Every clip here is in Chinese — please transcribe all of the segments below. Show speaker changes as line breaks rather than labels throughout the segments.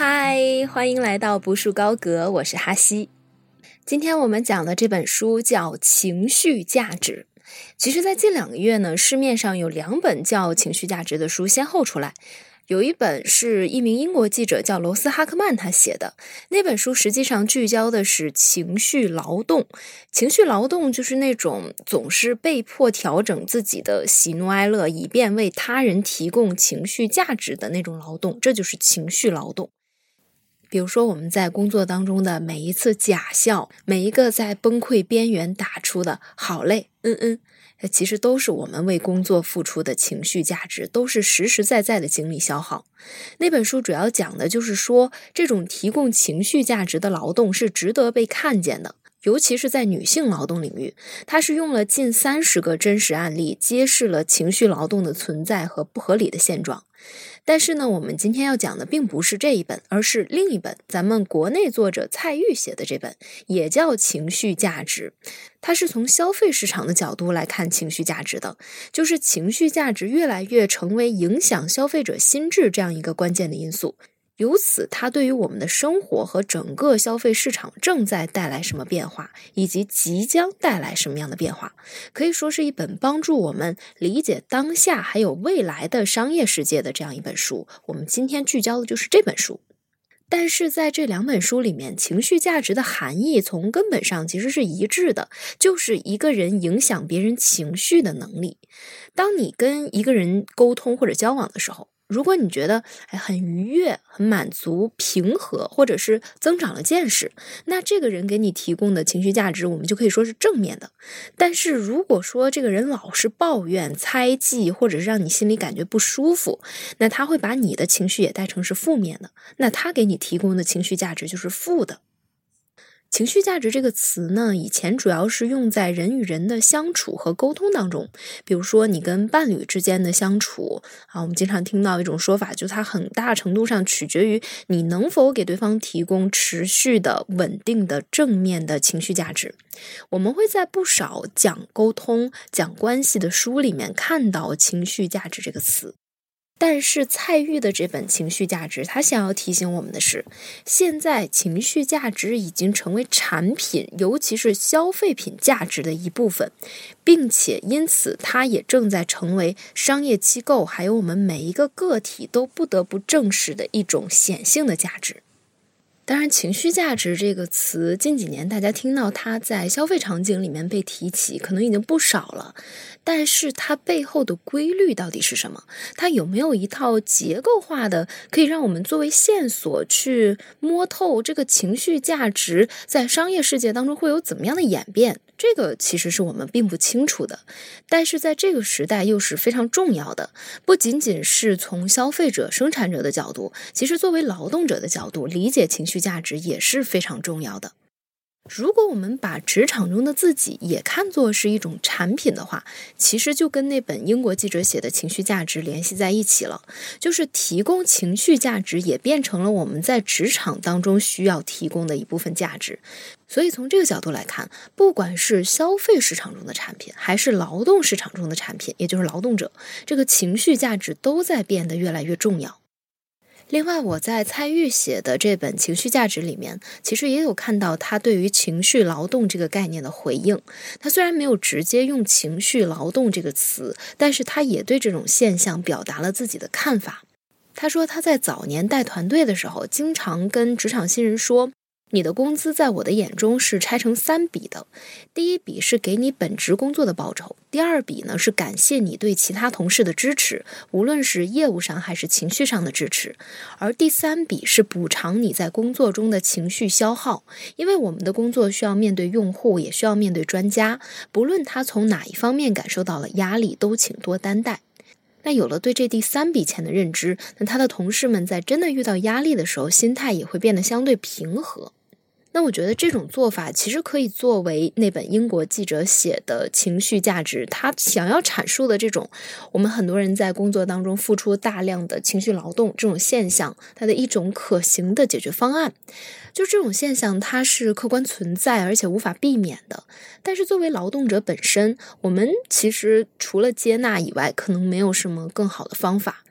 嗨，欢迎来到不树高阁，我是哈西。今天我们讲的这本书叫《情绪价值》。其实在近2个月呢，市面上有2本叫《情绪价值》的书先后出来。有一本是一名英国记者叫罗斯哈克曼他写的，那本书实际上聚焦的是情绪劳动。情绪劳动就是那种总是被迫调整自己的喜怒哀乐，以便为他人提供情绪价值的那种劳动，这就是情绪劳动。比如说我们在工作当中的每一次假笑，每一个在崩溃边缘打出的好累，其实都是我们为工作付出的情绪价值，都是实实在在的精力消耗。那本书主要讲的就是说，这种提供情绪价值的劳动是值得被看见的，尤其是在女性劳动领域。它是用了近30个真实案例，揭示了情绪劳动的存在和不合理的现状。但是呢，我们今天要讲的并不是这一本，而是另一本咱们国内作者蔡玉写的这本，也叫情绪价值。它是从消费市场的角度来看情绪价值的，就是情绪价值越来越成为影响消费者心智这样一个关键的因素。由此它对于我们的生活和整个消费市场正在带来什么变化，以及即将带来什么样的变化，可以说是一本帮助我们理解当下还有未来的商业世界的这样一本书。我们今天聚焦的就是这本书。但是在这2本书里面，情绪价值的含义从根本上其实是一致的，就是一个人影响别人情绪的能力。当你跟一个人沟通或者交往的时候，如果你觉得很愉悦、很满足、平和，或者是增长了见识，那这个人给你提供的情绪价值我们就可以说是正面的。但是如果说这个人老是抱怨、猜忌，或者是让你心里感觉不舒服，那他会把你的情绪也带成是负面的，那他给你提供的情绪价值就是负的。情绪价值这个词呢，以前主要是用在人与人的相处和沟通当中。比如说你跟伴侣之间的相处我们经常听到一种说法，就是它很大程度上取决于你能否给对方提供持续的、稳定的、正面的情绪价值。我们会在不少讲沟通、讲关系的书里面看到情绪价值这个词。但是蔡玉的这本情绪价值，他想要提醒我们的是，现在情绪价值已经成为产品，尤其是消费品价值的一部分，并且因此它也正在成为商业机构还有我们每一个个体都不得不正视的一种显性的价值。当然，情绪价值这个词近几年大家听到它在消费场景里面被提起，可能已经不少了。但是它背后的规律到底是什么？它有没有一套结构化的，可以让我们作为线索去摸透这个情绪价值在商业世界当中会有怎么样的演变？这个其实是我们并不清楚的，但是在这个时代又是非常重要的。不仅仅是从消费者、生产者的角度，其实作为劳动者的角度，理解情绪价值也是非常重要的。如果我们把职场中的自己也看作是一种产品的话，其实就跟那本英国记者写的情绪价值联系在一起了，就是提供情绪价值也变成了我们在职场当中需要提供的一部分价值。所以从这个角度来看，不管是消费市场中的产品，还是劳动市场中的产品，也就是劳动者，这个情绪价值都在变得越来越重要。另外，我在蔡玉写的这本情绪价值里面，其实也有看到他对于情绪劳动这个概念的回应。他虽然没有直接用情绪劳动这个词，但是他也对这种现象表达了自己的看法。他说他在早年带团队的时候，经常跟职场新人说，你的工资在我的眼中是拆成3笔的。第一笔是给你本职工作的报酬，第2笔呢是感谢你对其他同事的支持，无论是业务上还是情绪上的支持，而第3笔是补偿你在工作中的情绪消耗。因为我们的工作需要面对用户，也需要面对专家，不论他从哪一方面感受到了压力，都请多担待。那有了对这第3笔钱的认知，那他的同事们在真的遇到压力的时候，心态也会变得相对平和。那我觉得这种做法其实可以作为那本英国记者写的情绪价值，他想要阐述的这种我们很多人在工作当中付出大量的情绪劳动这种现象，它的一种可行的解决方案。就这种现象它是客观存在而且无法避免的，但是作为劳动者本身，我们其实除了接纳以外，可能没有什么更好的方法。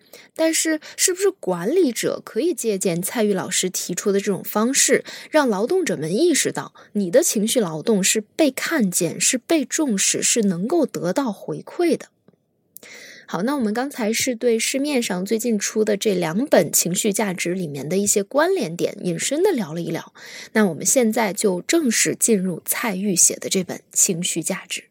但是是不是管理者可以借鉴蔡玉老师提出的这种方式，让劳动者们意识到你的情绪劳动是被看见，是被重视，是能够得到回馈的。好，那我们刚才是对市面上最近出的这2本情绪价值里面的一些关联点引申的聊了一聊，那我们现在就正式进入蔡玉写的这本情绪价值。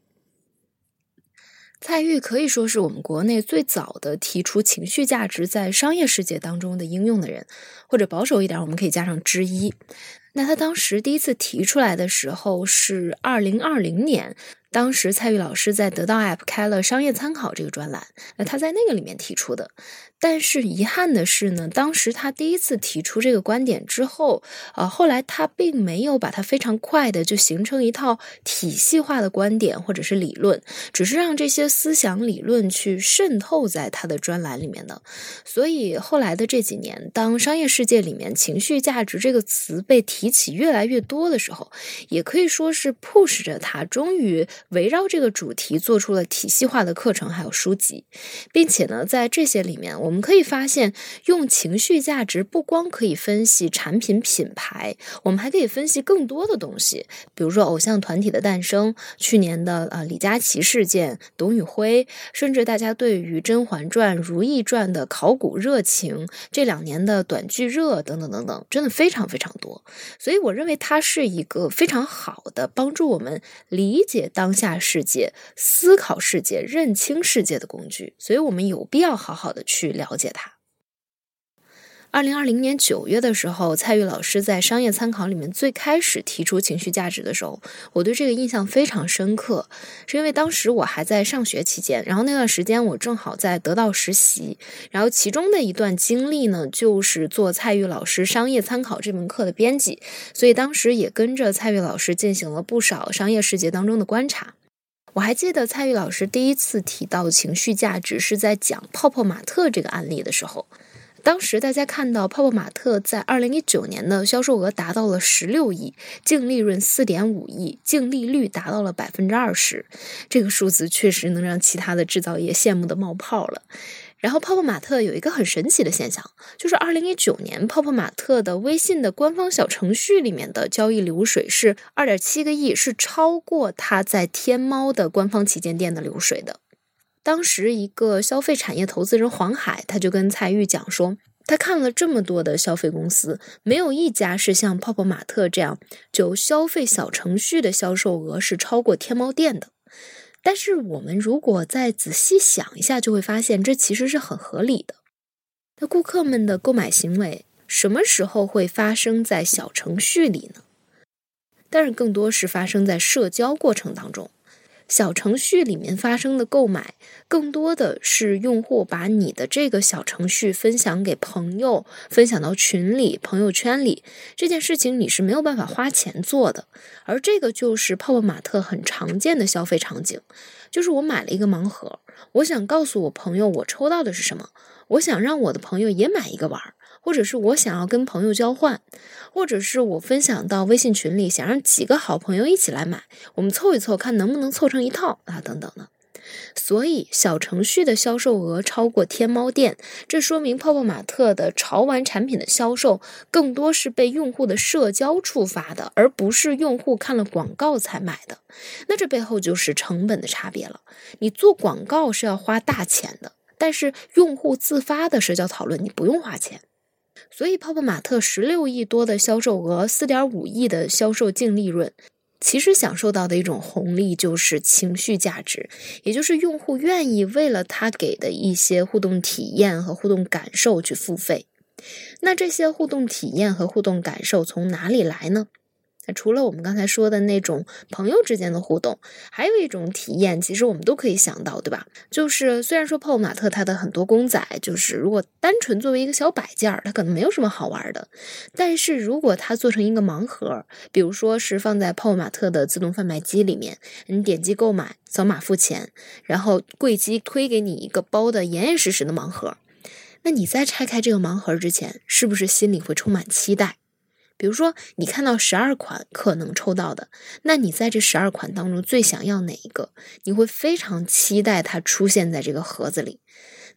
蔡玉可以说是我们国内最早的提出情绪价值在商业世界当中的应用的人，或者保守一点我们可以加上之一。那他当时第一次提出来的时候是2020年，当时蔡玉老师在得到 App 开了商业参考这个专栏，他在那个里面提出的。但是遗憾的是呢，当时他第一次提出这个观点之后，后来他并没有把它非常快的就形成一套体系化的观点或者是理论，只是让这些思想理论去渗透在他的专栏里面的。所以后来的这几年，当商业世界里面情绪价值这个词被提起越来越多的时候，也可以说是 push 着他终于围绕这个主题做出了体系化的课程还有书籍，并且呢，在这些里面我们可以发现，用情绪价值不光可以分析产品品牌，我们还可以分析更多的东西，比如说偶像团体的诞生，去年的李佳琦事件，董宇辉，甚至大家对于《甄嬛传》《如懿传》的考古热情，这2年的短剧热等等等等，真的非常非常多。所以我认为它是一个非常好的帮助我们理解当下世界、思考世界、认清世界的工具，所以我们有必要好好的去了解它。2020年9月的时候，蔡玉老师在商业参考里面最开始提出情绪价值的时候，我对这个印象非常深刻，是因为当时我还在上学期间，然后那段时间我正好在得到实习，然后其中的一段经历呢，就是做蔡玉老师商业参考这门课的编辑，所以当时也跟着蔡玉老师进行了不少商业世界当中的观察。我还记得蔡玉老师第一次提到情绪价值是在讲泡泡玛特这个案例的时候，当时大家看到泡泡玛特在2019年的销售额达到了16亿，净利润4.5亿，净利率达到了 20%， 这个数字确实能让其他的制造业羡慕的冒泡了。然后泡泡玛特有一个很神奇的现象，就是2019年泡泡玛特的微信的官方小程序里面的交易流水是 2.7个亿，是超过它在天猫的官方旗舰店的流水的。当时一个消费产业投资人黄海，他就跟蔡玉讲说，他看了这么多的消费公司，没有一家是像泡泡玛特这样，就消费小程序的销售额是超过天猫店的。但是我们如果再仔细想一下，就会发现这其实是很合理的。那顾客们的购买行为什么时候会发生在小程序里呢？但是更多是发生在社交过程当中。小程序里面发生的购买，更多的是用户把你的这个小程序分享给朋友，分享到群里、朋友圈里，这件事情你是没有办法花钱做的。而这个就是泡泡玛特很常见的消费场景，就是我买了一个盲盒，我想告诉我朋友我抽到的是什么，我想让我的朋友也买一个玩，或者是我想要跟朋友交换，或者是我分享到微信群里，想让几个好朋友一起来买，我们凑一凑看能不能凑成一套等等的。所以小程序的销售额超过天猫店，这说明泡泡玛特的潮玩产品的销售更多是被用户的社交触发的，而不是用户看了广告才买的。那这背后就是成本的差别了。你做广告是要花大钱的，但是用户自发的社交讨论你不用花钱。所以泡泡玛特16亿多的销售额， 4.5亿的销售净利润，其实享受到的一种红利就是情绪价值，也就是用户愿意为了他给的一些互动体验和互动感受去付费。那这些互动体验和互动感受从哪里来呢？除了我们刚才说的那种朋友之间的互动，还有一种体验其实我们都可以想到，对吧？就是虽然说泡泡玛特它的很多公仔就是如果单纯作为一个小摆件，它可能没有什么好玩的，但是如果它做成一个盲盒，比如说是放在泡泡玛特的自动贩卖机里面，你点击购买，扫码付钱，然后柜机推给你一个包的严严实实的盲盒，那你在拆开这个盲盒之前，是不是心里会充满期待？比如说你看到12款可能抽到的，那你在这12款当中最想要哪一个？你会非常期待它出现在这个盒子里。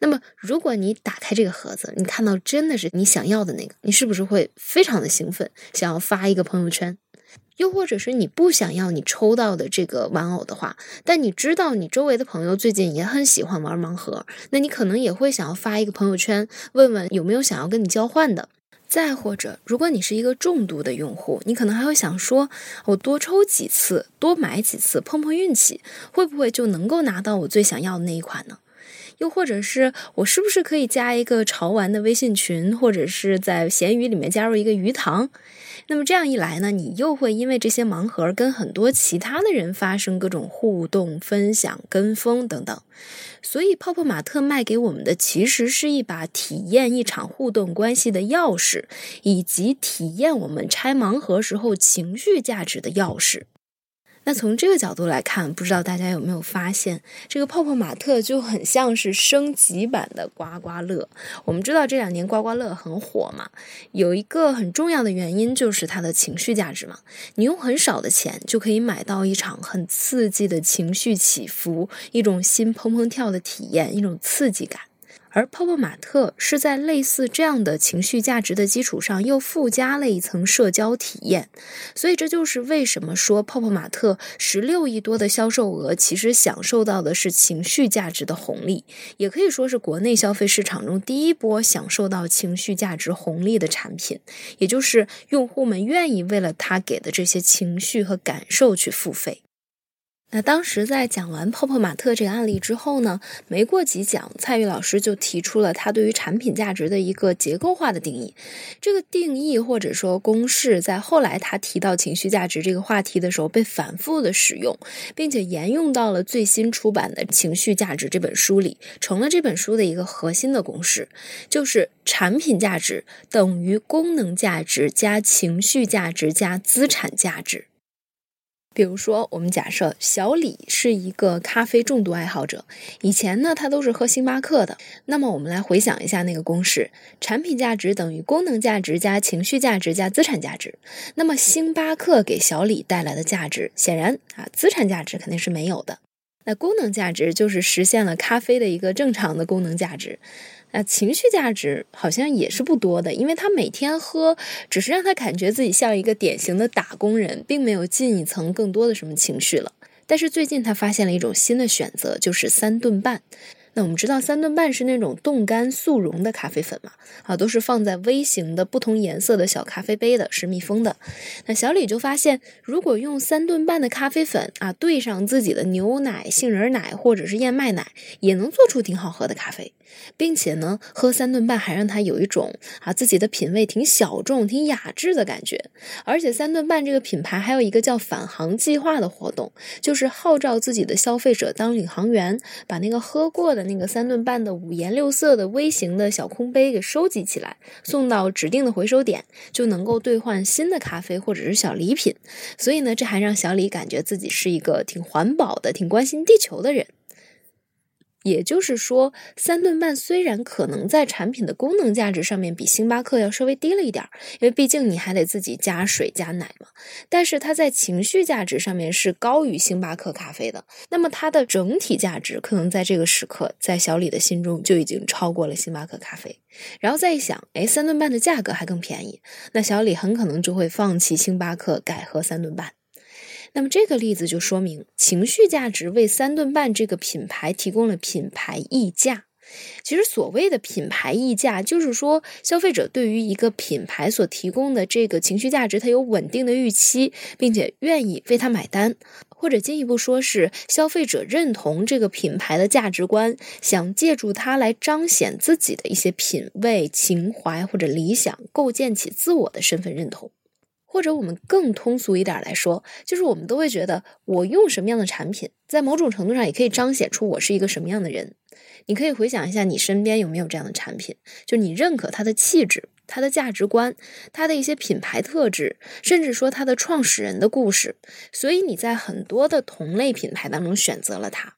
那么如果你打开这个盒子，你看到真的是你想要的那个，你是不是会非常的兴奋，想要发一个朋友圈？又或者是你不想要你抽到的这个玩偶的话，但你知道你周围的朋友最近也很喜欢玩盲盒，那你可能也会想要发一个朋友圈，问问有没有想要跟你交换的。再或者，如果你是一个重度的用户，你可能还会想说，我多抽几次，多买几次，碰碰运气，会不会就能够拿到我最想要的那一款呢？又或者是我是不是可以加一个潮玩的微信群，或者是在闲鱼里面加入一个鱼塘？那么这样一来呢，你又会因为这些盲盒跟很多其他的人发生各种互动、分享、跟风等等。所以泡泡玛特卖给我们的其实是一把体验一场互动关系的钥匙，以及体验我们拆盲盒时候情绪价值的钥匙。那从这个角度来看，不知道大家有没有发现，这个泡泡玛特就很像是升级版的刮刮乐。我们知道这2年刮刮乐很火嘛，有一个很重要的原因就是它的情绪价值嘛。你用很少的钱就可以买到一场很刺激的情绪起伏，一种心砰砰跳的体验，一种刺激感。而泡泡玛特是在类似这样的情绪价值的基础上又附加了一层社交体验，所以这就是为什么说泡泡玛特16亿多的销售额其实享受到的是情绪价值的红利，也可以说是国内消费市场中第一波享受到情绪价值红利的产品，也就是用户们愿意为了它给的这些情绪和感受去付费。那当时在讲完泡泡玛特这个案例之后呢，没过几讲，蔡宇老师就提出了他对于产品价值的一个结构化的定义。这个定义或者说公式，在后来他提到情绪价值这个话题的时候被反复的使用，并且沿用到了最新出版的《情绪价值》这本书里，成了这本书的一个核心的公式，就是产品价值等于功能价值加情绪价值加资产价值。比如说，我们假设小李是一个咖啡重度爱好者，以前呢他都是喝星巴克的。那么我们来回想一下那个公式，产品价值等于功能价值加情绪价值加资产价值。那么星巴克给小李带来的价值，显然资产价值肯定是没有的。那功能价值就是实现了咖啡的一个正常的功能价值。那情绪价值好像也是不多的，因为他每天喝只是让他感觉自己像一个典型的打工人，并没有进一层更多的什么情绪了。但是最近他发现了一种新的选择，就是3顿半。那我们知道3顿半是那种冻干速溶的咖啡粉嘛，都是放在微型的不同颜色的小咖啡杯的，是密封的。那小李就发现，如果用3顿半的咖啡粉兑上自己的牛奶、杏仁奶或者是燕麦奶，也能做出挺好喝的咖啡，并且呢，喝3顿半还让他有一种自己的品味挺小众、挺雅致的感觉。而且3顿半这个品牌还有一个叫返航计划的活动，就是号召自己的消费者当领航员，把那个喝过的那个3顿半的5颜6色的微型的小空杯给收集起来，送到指定的回收点，就能够兑换新的咖啡或者是小礼品。所以呢，这还让小李感觉自己是一个挺环保的、挺关心地球的人。也就是说，3顿半虽然可能在产品的功能价值上面比星巴克要稍微低了一点，因为毕竟你还得自己加水加奶嘛，但是它在情绪价值上面是高于星巴克咖啡的。那么它的整体价值可能在这个时刻，在小李的心中就已经超过了星巴克咖啡。然后再一想，3顿半的价格还更便宜，那小李很可能就会放弃星巴克，改喝3顿半。那么这个例子就说明，情绪价值为3顿半这个品牌提供了品牌溢价。其实所谓的品牌溢价，就是说消费者对于一个品牌所提供的这个情绪价值，它有稳定的预期，并且愿意为它买单。或者进一步说是消费者认同这个品牌的价值观，想借助它来彰显自己的一些品味、情怀或者理想，构建起自我的身份认同。或者我们更通俗一点来说，就是我们都会觉得我用什么样的产品，在某种程度上也可以彰显出我是一个什么样的人。你可以回想一下你身边有没有这样的产品，就你认可它的气质、它的价值观、它的一些品牌特质，甚至说它的创始人的故事，所以你在很多的同类品牌当中选择了它。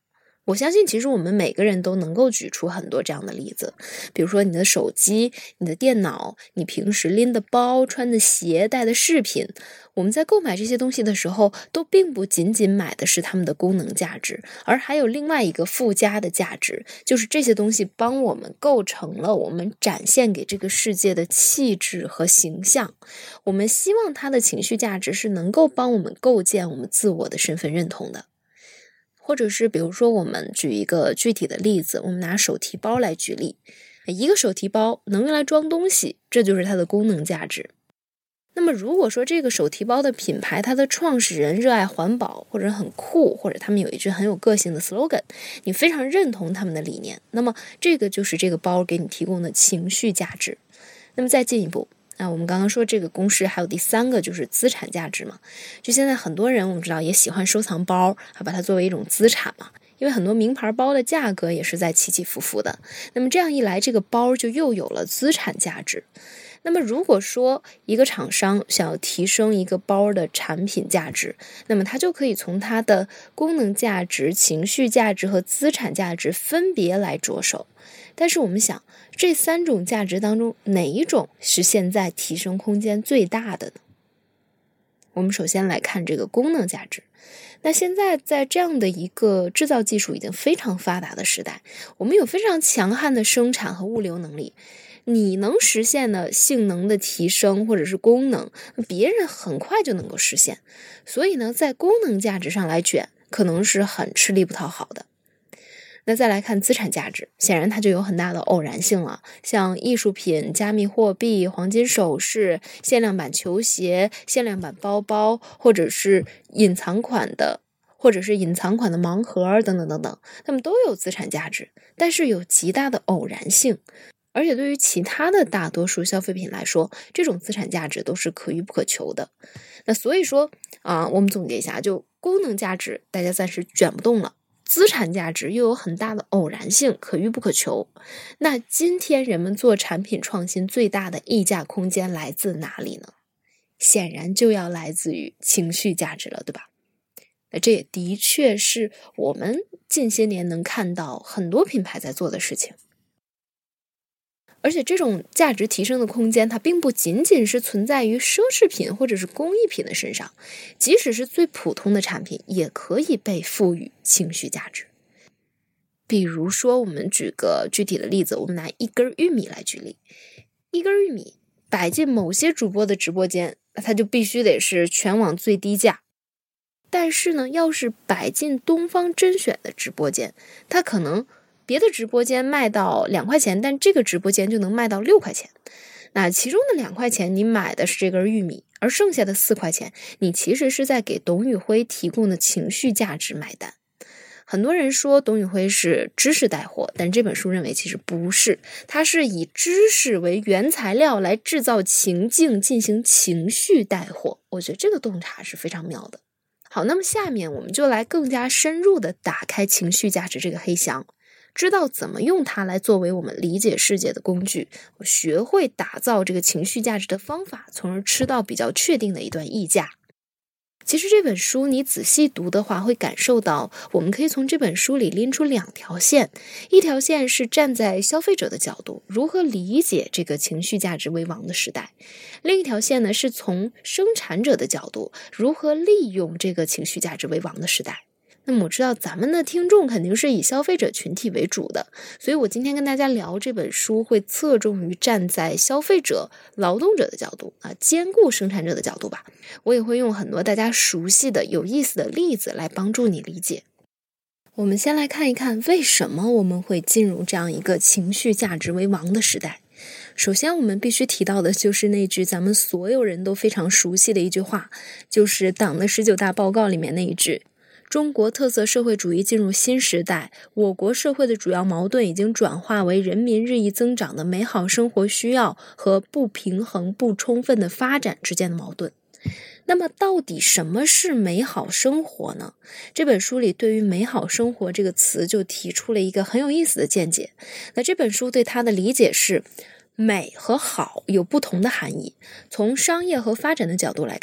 我相信其实我们每个人都能够举出很多这样的例子，比如说你的手机、你的电脑、你平时拎的包、穿的鞋、戴的饰品，我们在购买这些东西的时候，都并不仅仅买的是它们的功能价值，而还有另外一个附加的价值，就是这些东西帮我们构成了我们展现给这个世界的气质和形象。我们希望它的情绪价值是能够帮我们构建我们自我的身份认同的。或者是比如说我们举一个具体的例子，我们拿手提包来举例，一个手提包能用来装东西，这就是它的功能价值。那么如果说这个手提包的品牌，它的创始人热爱环保，或者很酷，或者他们有一句很有个性的 slogan， 你非常认同他们的理念，那么这个就是这个包给你提供的情绪价值。那么再进一步，我们刚刚说这个公式还有第三个就是资产价值嘛，就现在很多人我们知道也喜欢收藏包，把它作为一种资产嘛，因为很多名牌包的价格也是在起起伏伏的，那么这样一来这个包就又有了资产价值。那么如果说一个厂商想要提升一个包的产品价值，那么它就可以从它的功能价值、情绪价值和资产价值分别来着手。但是我们想，这三种价值当中哪一种是现在提升空间最大的呢？我们首先来看这个功能价值。那现在在这样的一个制造技术已经非常发达的时代，我们有非常强悍的生产和物流能力，你能实现的性能的提升或者是功能，别人很快就能够实现。所以呢，在功能价值上来卷，可能是很吃力不讨好的。那再来看资产价值，显然它就有很大的偶然性了，像艺术品、加密货币、黄金首饰、限量版球鞋、限量版包包，或者是隐藏款的盲盒等等等等，它们都有资产价值，但是有极大的偶然性。而且对于其他的大多数消费品来说，这种资产价值都是可遇不可求的。那所以说我们总结一下，就功能价值大家暂时卷不动了，资产价值又有很大的偶然性，可遇不可求。那今天人们做产品创新最大的溢价空间来自哪里呢？显然就要来自于情绪价值了，对吧？那这也的确是我们近些年能看到很多品牌在做的事情。而且这种价值提升的空间，它并不仅仅是存在于奢侈品或者是工艺品的身上，即使是最普通的产品也可以被赋予情绪价值。比如说我们举个具体的例子，我们拿一根玉米来举例。一根玉米摆进某些主播的直播间，它就必须得是全网最低价。但是呢，要是摆进东方甄选的直播间，它可能别的直播间卖到2块钱，但这个直播间就能卖到6块钱。那其中的2块钱你买的是这根玉米，而剩下的4块钱你其实是在给董宇辉提供的情绪价值买单。很多人说董宇辉是知识带货，但这本书认为其实不是，它是以知识为原材料来制造情境，进行情绪带货。我觉得这个洞察是非常妙的。好，那么下面我们就来更加深入的打开情绪价值这个黑箱，知道怎么用它来作为我们理解世界的工具，我学会打造这个情绪价值的方法，从而吃到比较确定的一段溢价。其实这本书你仔细读的话，会感受到我们可以从这本书里拎出2条线，一条线是站在消费者的角度，如何理解这个情绪价值为王的时代，另一条线呢是从生产者的角度，如何利用这个情绪价值为王的时代。那么我知道咱们的听众肯定是以消费者群体为主的，所以我今天跟大家聊这本书会侧重于站在消费者、劳动者的角度兼顾生产者的角度吧。我也会用很多大家熟悉的有意思的例子来帮助你理解。我们先来看一看为什么我们会进入这样一个情绪价值为王的时代。首先我们必须提到的就是那句咱们所有人都非常熟悉的一句话，就是党的19大报告里面那一句，中国特色社会主义进入新时代，我国社会的主要矛盾已经转化为人民日益增长的美好生活需要和不平衡不充分的发展之间的矛盾。那么到底什么是美好生活呢？这本书里对于美好生活这个词就提出了一个很有意思的见解。那这本书对它的理解是，美和好有不同的含义。从商业和发展的角度来看，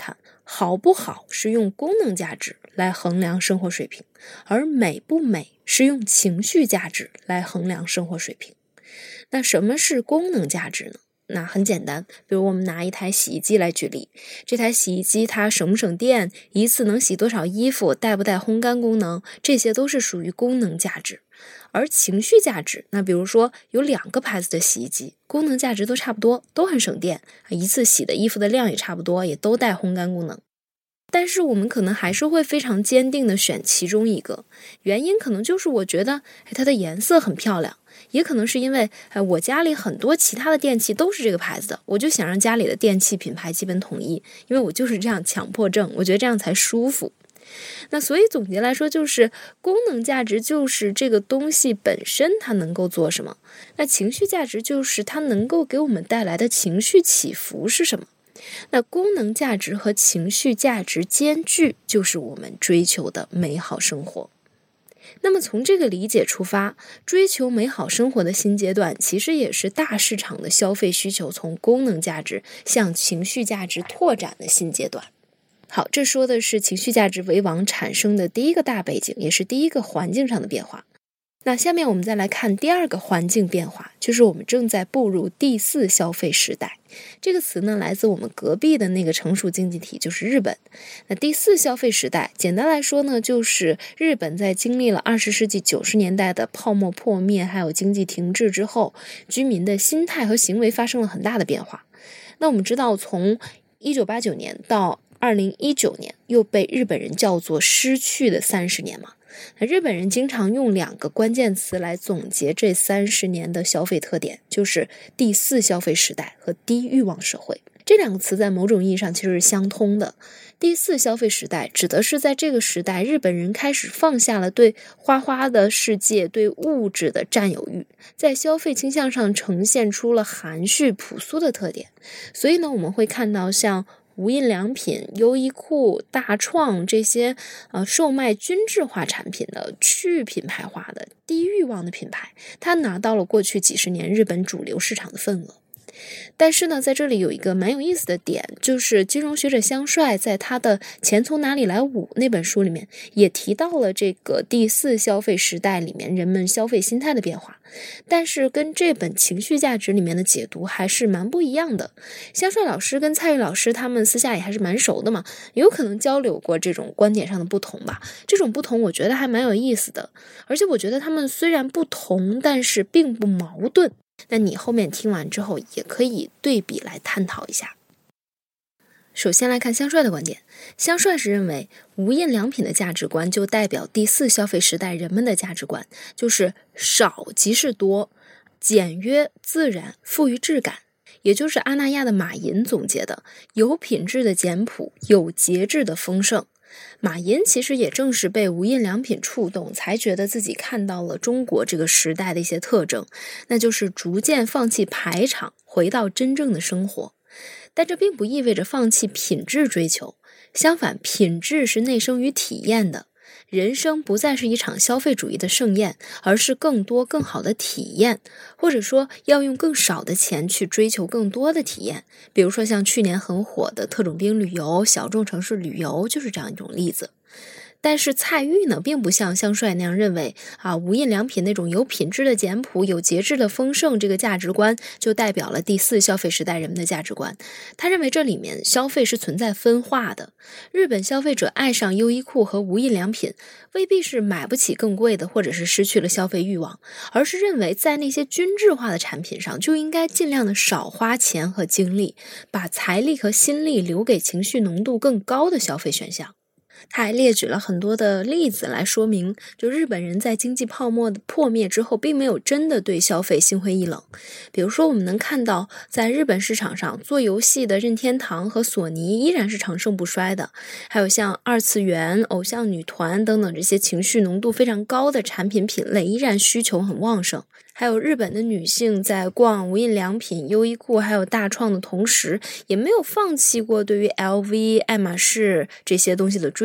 好不好是用功能价值来衡量生活水平，而美不美是用情绪价值来衡量生活水平。那什么是功能价值呢？那很简单，比如我们拿一台洗衣机来举例，这台洗衣机它省不省电，一次能洗多少衣服，带不带烘干功能，这些都是属于功能价值。而情绪价值，那比如说有2个牌子的洗衣机，功能价值都差不多，都很省电，一次洗的衣服的量也差不多，也都带烘干功能。但是我们可能还是会非常坚定的选其中一个，原因可能就是我觉得它的颜色很漂亮，也可能是因为我家里很多其他的电器都是这个牌子的，我就想让家里的电器品牌基本统一，因为我就是这样强迫症，我觉得这样才舒服。那所以总结来说，就是功能价值就是这个东西本身它能够做什么，那情绪价值就是它能够给我们带来的情绪起伏是什么。那功能价值和情绪价值兼具，就是我们追求的美好生活。那么从这个理解出发，追求美好生活的新阶段，其实也是大市场的消费需求从功能价值向情绪价值拓展的新阶段。好，这说的是情绪价值为王产生的第一个大背景，也是第一个环境上的变化。那下面我们再来看第2个环境变化，就是我们正在步入第4消费时代。这个词呢，来自我们隔壁的那个成熟经济体，就是日本。那第4消费时代，简单来说呢，就是日本在经历了20世纪90年代的泡沫破灭，还有经济停滞之后，居民的心态和行为发生了很大的变化。那我们知道，从1989年到2019年，又被日本人叫做失去的30年嘛。那日本人经常用2个关键词来总结这30年的消费特点，就是第4消费时代和低欲望社会。这2个词在某种意义上其实是相通的。第4消费时代指的是在这个时代，日本人开始放下了对花花的世界、对物质的占有欲，在消费倾向上呈现出了含蓄朴素的特点。所以呢，我们会看到像无印良品、优衣库、大创这些售卖均质化产品的去品牌化的低欲望的品牌，它拿到了过去几十年日本主流市场的份额。但是呢，在这里有一个蛮有意思的点，就是金融学者香帅在他的《钱从哪里来5》那本书里面也提到了这个第4消费时代里面人们消费心态的变化，但是跟这本情绪价值里面的解读还是蛮不一样的。香帅老师跟蔡玉老师他们私下也还是蛮熟的嘛，有可能交流过这种观点上的不同吧。这种不同我觉得还蛮有意思的，而且我觉得他们虽然不同，但是并不矛盾。那你后面听完之后也可以对比来探讨一下。首先来看香帅的观点，香帅是认为无印良品的价值观就代表第4消费时代人们的价值观，就是少即是多，简约自然，富于质感，也就是阿那亚的马寅总结的有品质的简朴，有节制的丰盛。马寅其实也正是被无印良品触动，才觉得自己看到了中国这个时代的一些特征，那就是逐渐放弃排场，回到真正的生活。但这并不意味着放弃品质追求，相反，品质是内生于体验的。人生不再是一场消费主义的盛宴，而是更多更好的体验，或者说要用更少的钱去追求更多的体验。比如说像去年很火的特种兵旅游、小众城市旅游，就是这样一种例子。但是蔡玉呢，并不像香帅那样认为无印良品那种有品质的简朴、有节制的丰盛这个价值观就代表了第4消费时代人们的价值观。他认为这里面消费是存在分化的，日本消费者爱上优衣库和无印良品，未必是买不起更贵的，或者是失去了消费欲望，而是认为在那些均质化的产品上就应该尽量的少花钱和精力，把财力和心力留给情绪浓度更高的消费选项。他还列举了很多的例子来说明，就日本人在经济泡沫的破灭之后，并没有真的对消费心灰意冷。比如说，我们能看到，在日本市场上，做游戏的任天堂和索尼依然是长盛不衰的，还有像二次元、偶像女团等等这些情绪浓度非常高的产品品类，依然需求很旺盛。还有日本的女性在逛无印良品、优衣库还有大创的同时，也没有放弃过对于 LV、爱马仕这些东西的追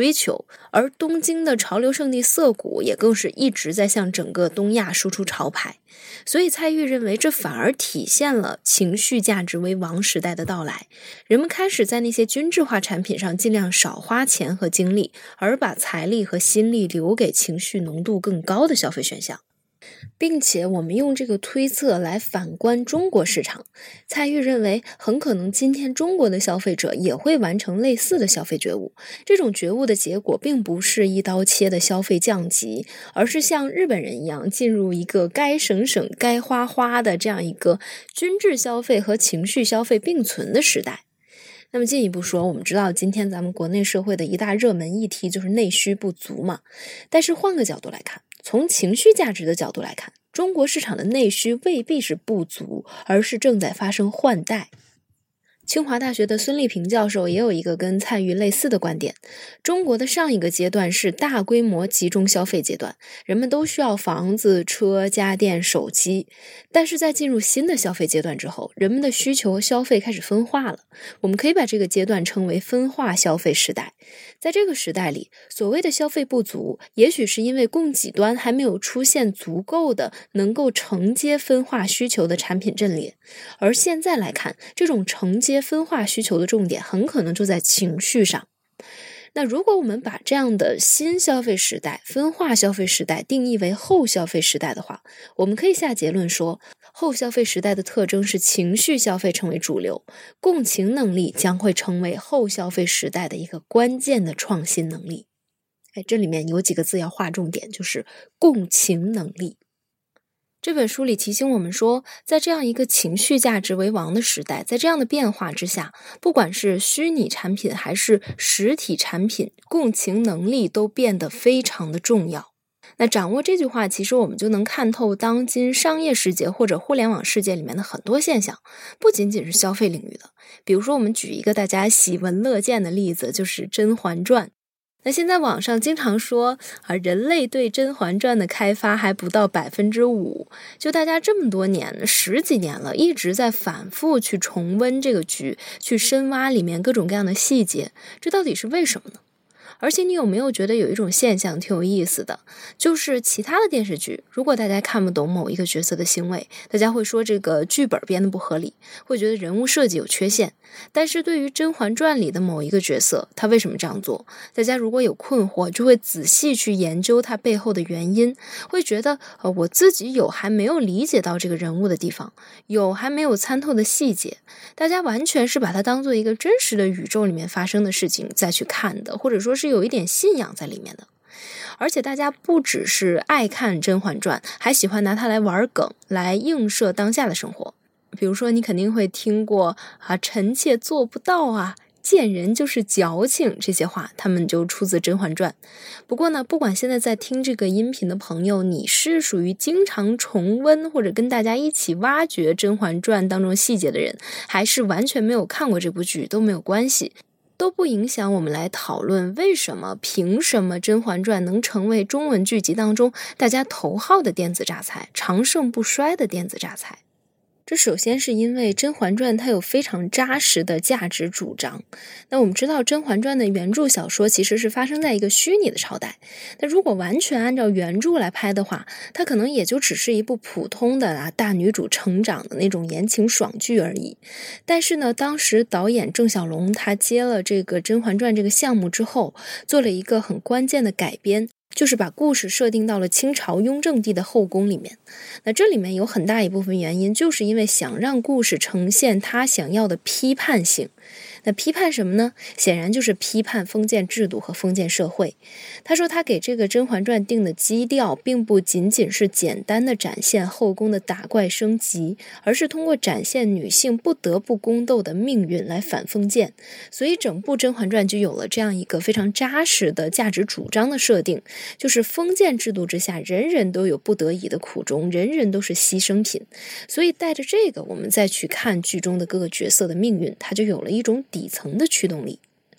追求，而东京的潮流圣地涩谷也更是一直在向整个东亚输出潮牌。所以蔡玉认为这反而体现了情绪价值为王时代的到来，人们开始在那些均质化产品上尽量少花钱和精力，而把财力和心力留给情绪浓度更高的消费选项。并且我们用这个推测来反观中国市场，蔡玉认为很可能今天中国的消费者也会完成类似的消费觉悟。这种觉悟的结果并不是一刀切的消费降级，而是像日本人一样进入一个该省省该花花的这样一个均质消费和情绪消费并存的时代。那么进一步说，我们知道今天咱们国内社会的一大热门议题就是内需不足嘛，但是换个角度来看，从情绪价值的角度来看，中国市场的内需未必是不足，而是正在发生换代。清华大学的孙立平教授也有一个跟蔡玉类似的观点，中国的上一个阶段是大规模集中消费阶段，人们都需要房子、车、家电、手机，但是在进入新的消费阶段之后，人们的需求消费开始分化了，我们可以把这个阶段称为分化消费时代。在这个时代里，所谓的消费不足，也许是因为供给端还没有出现足够的能够承接分化需求的产品阵列，而现在来看，这种承接分化需求的重点很可能就在情绪上。那如果我们把这样的新消费时代、分化消费时代定义为后消费时代的话，我们可以下结论说，后消费时代的特征是情绪消费成为主流，共情能力将会成为后消费时代的一个关键的创新能力。这里面有几个字要划重点，就是共情能力。这本书里提醒我们说，在这样一个情绪价值为王的时代，在这样的变化之下，不管是虚拟产品还是实体产品，共情能力都变得非常的重要。那掌握这句话，其实我们就能看透当今商业世界或者互联网世界里面的很多现象，不仅仅是消费领域的。比如说我们举一个大家喜闻乐见的例子，就是《甄嬛传》。那现在网上经常说人类对《甄嬛传》的开发还不到 5%， 就大家这么多年10几年了，一直在反复去重温这个剧，去深挖里面各种各样的细节，这到底是为什么呢？而且你有没有觉得有一种现象挺有意思的，就是其他的电视剧，如果大家看不懂某一个角色的行为，大家会说这个剧本编得不合理，会觉得人物设计有缺陷。但是对于《甄嬛传》里的某一个角色，他为什么这样做，大家如果有困惑，就会仔细去研究他背后的原因，会觉得我自己有还没有理解到这个人物的地方，有还没有参透的细节，大家完全是把它当做一个真实的宇宙里面发生的事情再去看的，或者说是有一点信仰在里面的。而且大家不只是爱看《甄嬛传》，还喜欢拿它来玩梗，来映射当下的生活。比如说你肯定会听过臣妾做不到啊，见人就是矫情，这些话他们就出自《甄嬛传》。不过呢，不管现在在听这个音频的朋友，你是属于经常重温或者跟大家一起挖掘《甄嬛传》当中细节的人，还是完全没有看过这部剧，都没有关系，都不影响我们来讨论为什么、凭什么《甄嬛传》能成为中文剧集当中大家头号的电子榨菜，长盛不衰的电子榨菜。这首先是因为《甄嬛传》它有非常扎实的价值主张。那我们知道《甄嬛传》的原著小说其实是发生在一个虚拟的朝代，那如果完全按照原著来拍的话，它可能也就只是一部普通的大女主成长的那种言情爽剧而已。但是呢，当时导演郑晓龙他接了这个《甄嬛传》这个项目之后，做了一个很关键的改编，就是把故事设定到了清朝雍正帝的后宫里面。那这里面有很大一部分原因就是因为想让故事呈现他想要的批判性。那批判什么呢？显然就是批判封建制度和封建社会。他说他给这个《甄嬛传》定的基调并不仅仅是简单的展现后宫的打怪升级，而是通过展现女性不得不宫斗的命运来反封建。所以整部《甄嬛传》就有了这样一个非常扎实的价值主张的设定，就是封建制度之下人人都有不得已的苦衷，人人都是牺牲品。所以带着这个我们再去看剧中的各个角色的命运，它就有了一种底层的驱动力。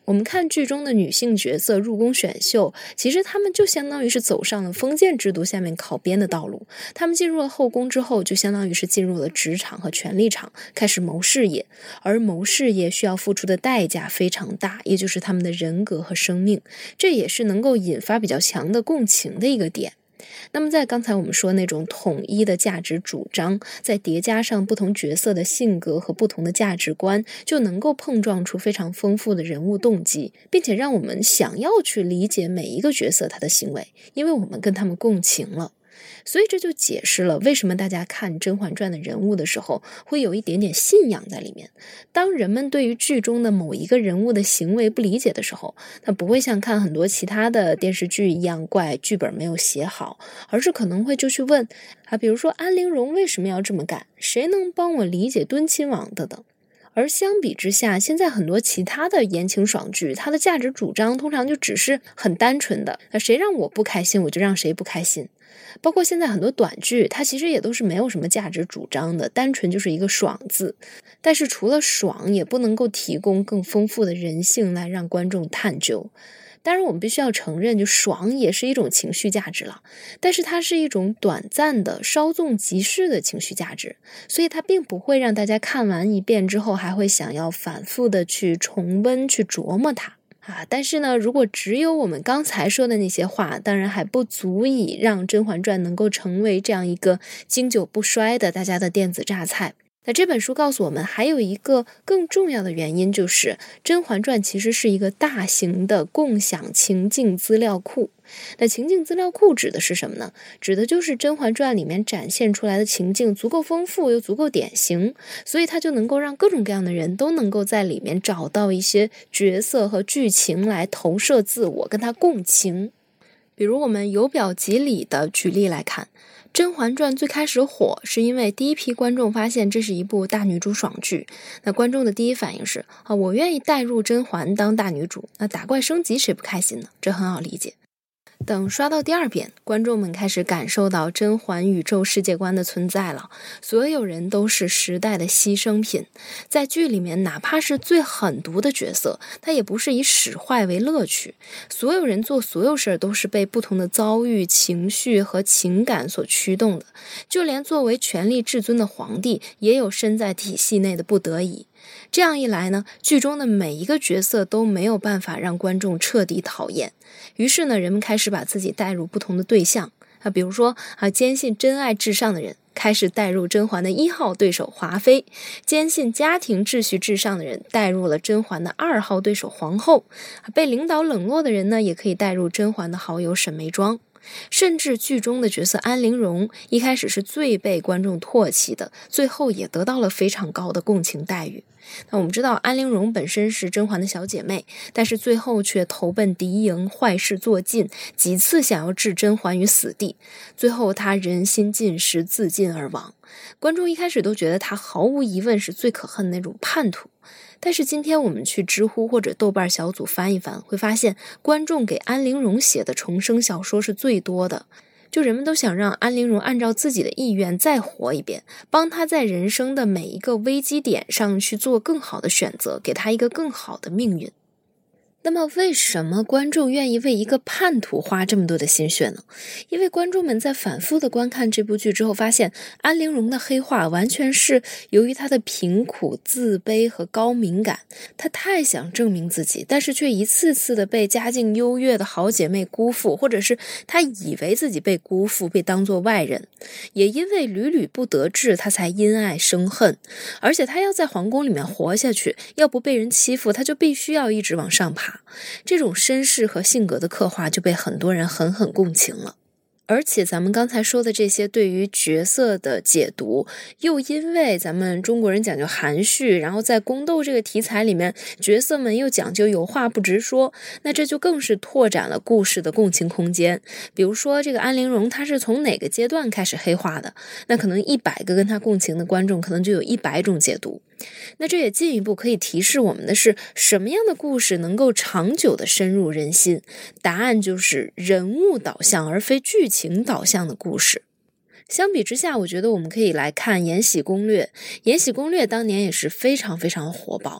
我们看剧中的女性角色入宫选秀，其实她们就相当于是走上了封建制度下面考编的道路。她们进入了后宫之后，就相当于是进入了职场和权力场，开始谋事业。而谋事业需要付出的代价非常大，也就是她们的人格和生命。这也是能够引发比较强的共情的一个点。那么在刚才我们说那种统一的价值主张，再叠加上不同角色的性格和不同的价值观，就能够碰撞出非常丰富的人物动机，并且让我们想要去理解每一个角色他的行为，因为我们跟他们共情了。所以这就解释了为什么大家看《甄嬛传》的人物的时候会有一点点信仰在里面。当人们对于剧中的某一个人物的行为不理解的时候，他不会像看很多其他的电视剧一样怪剧本没有写好，而是可能会就去问比如说安陵容为什么要这么干，谁能帮我理解敦亲王等等。而相比之下，现在很多其他的言情爽剧，它的价值主张通常就只是很单纯的，谁让我不开心我就让谁不开心。包括现在很多短剧，它其实也都是没有什么价值主张的，单纯就是一个爽字。但是除了爽，也不能够提供更丰富的人性来让观众探究。当然我们必须要承认，就爽也是一种情绪价值了，但是它是一种短暂的稍纵即逝的情绪价值，所以它并不会让大家看完一遍之后还会想要反复的去重温去琢磨它但是呢，如果只有我们刚才说的那些话，当然还不足以让《甄嬛传》能够成为这样一个经久不衰的大家的电子榨菜。那这本书告诉我们还有一个更重要的原因，就是《甄嬛传》其实是一个大型的共享情境资料库。那情境资料库指的是什么呢？指的就是《甄嬛传》里面展现出来的情境足够丰富又足够典型，所以它就能够让各种各样的人都能够在里面找到一些角色和剧情来投射自我，跟它共情。比如我们由表及里的举例来看，《甄嬛传》最开始火是因为第一批观众发现这是一部大女主爽剧，那观众的第一反应是我愿意代入甄嬛当大女主，那打怪升级谁不开心呢？这很好理解。等刷到第二遍，观众们开始感受到甄嬛宇宙世界观的存在了，所有人都是时代的牺牲品。在剧里面，哪怕是最狠毒的角色，他也不是以使坏为乐趣，所有人做所有事都是被不同的遭遇、情绪和情感所驱动的，就连作为权力至尊的皇帝，也有身在体系内的不得已。这样一来呢，剧中的每一个角色都没有办法让观众彻底讨厌。于是呢，人们开始把自己带入不同的对象比如说坚信真爱至上的人开始带入甄嬛的1号对手华妃，坚信家庭秩序至上的人带入了甄嬛的2号对手皇后，被领导冷落的人呢，也可以带入甄嬛的好友沈眉庄。甚至剧中的角色安陵容一开始是最被观众唾弃的，最后也得到了非常高的共情待遇。那我们知道安陵容本身是甄嬛的小姐妹，但是最后却投奔敌营，坏事做尽，几次想要置甄嬛于死地，最后她人心尽失，自尽而亡。观众一开始都觉得她毫无疑问是最可恨的那种叛徒，但是今天我们去知乎或者豆瓣小组翻一翻，会发现观众给安陵容写的重生小说是最多的。就人们都想让安陵容按照自己的意愿再活一遍，帮她在人生的每一个危机点上去做更好的选择，给她一个更好的命运。那么为什么观众愿意为一个叛徒花这么多的心血呢？因为观众们在反复的观看这部剧之后发现，安陵容的黑化完全是由于她的贫苦、自卑和高敏感。她太想证明自己，但是却一次次的被家境优越的好姐妹辜负，或者是她以为自己被辜负，被当作外人。也因为屡屡不得志，她才因爱生恨。而且她要在皇宫里面活下去，要不被人欺负，她就必须要一直往上爬。这种身世和性格的刻画就被很多人狠狠共情了。而且咱们刚才说的这些对于角色的解读，又因为咱们中国人讲究含蓄，然后在宫斗这个题材里面，角色们又讲究有话不直说，那这就更是拓展了故事的共情空间。比如说这个安陵容，她是从哪个阶段开始黑化的，那可能100个跟她共情的观众可能就有100种解读。那这也进一步可以提示我们的是，什么样的故事能够长久的深入人心？答案就是人物导向而非剧情导向的故事。相比之下，我觉得我们可以来看《延禧攻略》。《延禧攻略》当年也是非常非常火爆。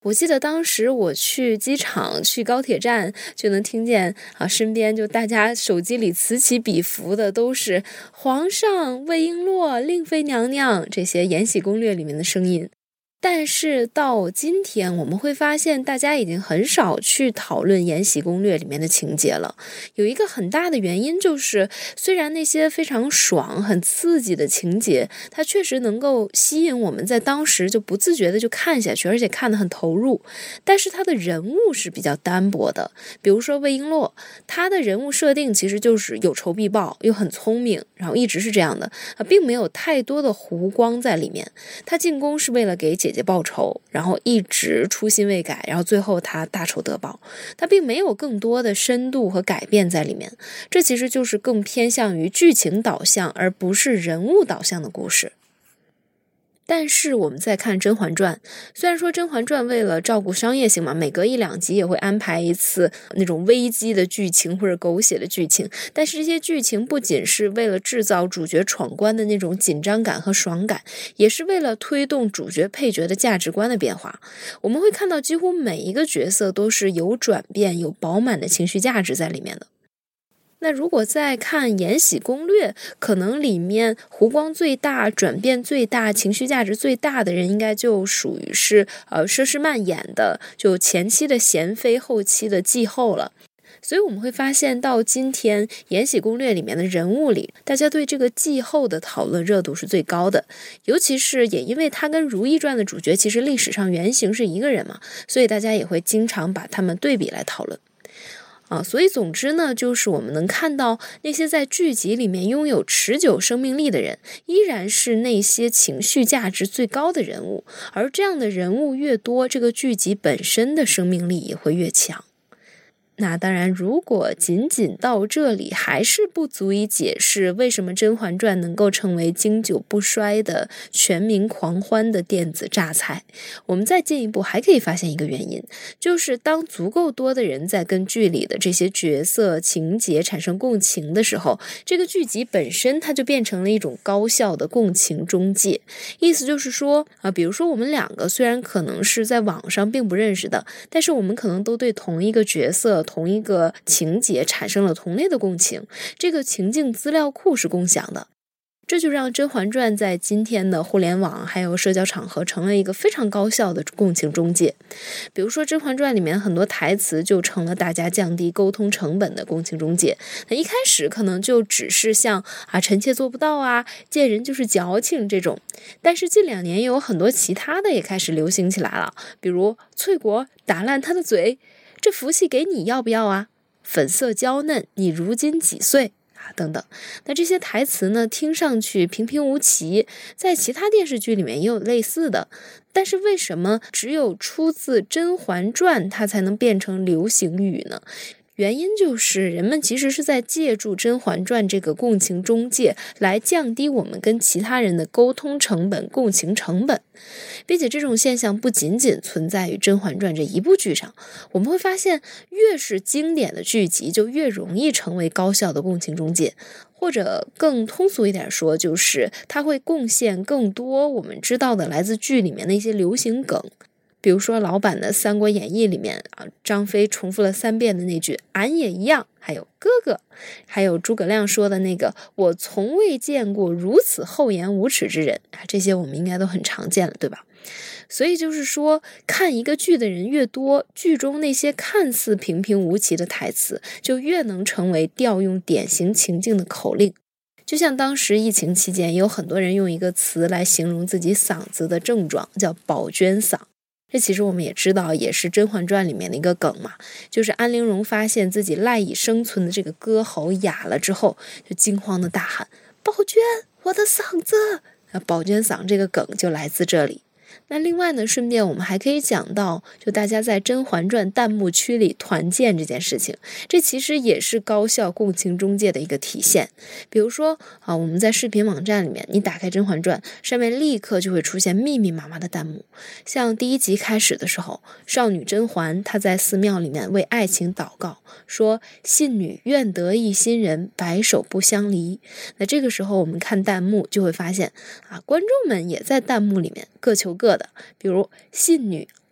我记得当时我去机场、去高铁站，就能听见身边就大家手机里此起彼伏的都是皇上、魏璎珞、令妃娘娘这些《延禧攻略》里面的声音。但是到今天，我们会发现大家已经很少去讨论《延禧攻略》里面的情节了。有一个很大的原因就是，虽然那些非常爽、很刺激的情节，它确实能够吸引我们在当时就不自觉的就看下去，而且看得很投入，但是它的人物是比较单薄的。比如说魏璎珞，她的人物设定其实就是有仇必报，又很聪明，然后一直是这样的，并没有太多的弧光在里面。她进宫是为了给姐姐报仇，然后一直初心未改，然后最后她大仇得报，她并没有更多的深度和改变在里面。这其实就是更偏向于剧情导向，而不是人物导向的故事。但是我们再看《甄嬛传》，虽然说《甄嬛传》为了照顾商业性嘛，每隔1-2集也会安排一次那种危机的剧情或者狗血的剧情，但是这些剧情不仅是为了制造主角闯关的那种紧张感和爽感，也是为了推动主角配角的价值观的变化。我们会看到几乎每一个角色都是有转变、有饱满的情绪价值在里面的。那如果再看《延禧攻略》，可能里面弧光最大、转变最大、情绪价值最大的人，应该就属于是佘诗曼演的，就前期的娴妃，后期的继后了。所以我们会发现，到今天《延禧攻略》里面的人物里，大家对这个继后的讨论热度是最高的，尤其是也因为他跟《如懿传》的主角其实历史上原型是一个人嘛，所以大家也会经常把他们对比来讨论。所以总之呢，就是我们能看到那些在剧集里面拥有持久生命力的人，依然是那些情绪价值最高的人物，而这样的人物越多，这个剧集本身的生命力也会越强。那当然，如果仅仅到这里还是不足以解释为什么《甄嬛传》能够成为经久不衰的全民狂欢的电子榨菜，我们再进一步还可以发现一个原因，就是当足够多的人在跟剧里的这些角色情节产生共情的时候，这个剧集本身它就变成了一种高效的共情中介。意思就是说比如说我们两个虽然可能是在网上并不认识的，但是我们可能都对同一个角色、同一个情节产生了同类的共情，这个情境资料库是共享的。这就让《甄嬛传》在今天的互联网还有社交场合成了一个非常高效的共情中介。比如说《甄嬛传》里面很多台词就成了大家降低沟通成本的共情中介。那一开始可能就只是像臣妾做不到啊，见人就是矫情这种，但是近2年也有很多其他的也开始流行起来了，比如翠果打烂他的嘴，这福气给你要不要啊？粉色娇嫩，你如今几岁？等等。那这些台词呢，听上去平平无奇，在其他电视剧里面也有类似的，但是为什么只有出自《甄嬛传》它才能变成流行语呢？原因就是人们其实是在借助《甄嬛传》这个共情中介来降低我们跟其他人的沟通成本、共情成本，并且这种现象不仅仅存在于《甄嬛传》这一部剧上。我们会发现，越是经典的剧集就越容易成为高效的共情中介，或者更通俗一点说，就是它会贡献更多我们知道的来自剧里面的一些流行梗。比如说老版的《三国演义》里面张飞重复了3遍的那句俺也一样，还有哥哥，还有诸葛亮说的那个我从未见过如此厚颜无耻之人这些我们应该都很常见了，对吧？所以就是说，看一个剧的人越多，剧中那些看似平平无奇的台词就越能成为调用典型情境的口令。就像当时疫情期间，也有很多人用一个词来形容自己嗓子的症状，叫宝娟嗓。这其实我们也知道，也是《甄嬛传》里面的一个梗嘛，就是安陵容发现自己赖以生存的这个歌喉哑了之后，就惊慌的大喊宝娟，我的嗓子。宝娟嗓这个梗就来自这里。那另外呢，顺便我们还可以讲到，就大家在《甄嬛传》弹幕区里团建这件事情，这其实也是高效共情中介的一个体现。比如说我们在视频网站里面，你打开《甄嬛传》，上面立刻就会出现密密麻麻的弹幕。像第1集开始的时候，少女甄嬛她在寺庙里面为爱情祷告，说信女愿得一心人，白首不相离。那这个时候我们看弹幕就会发现观众们也在弹幕里面各求各的，比如信女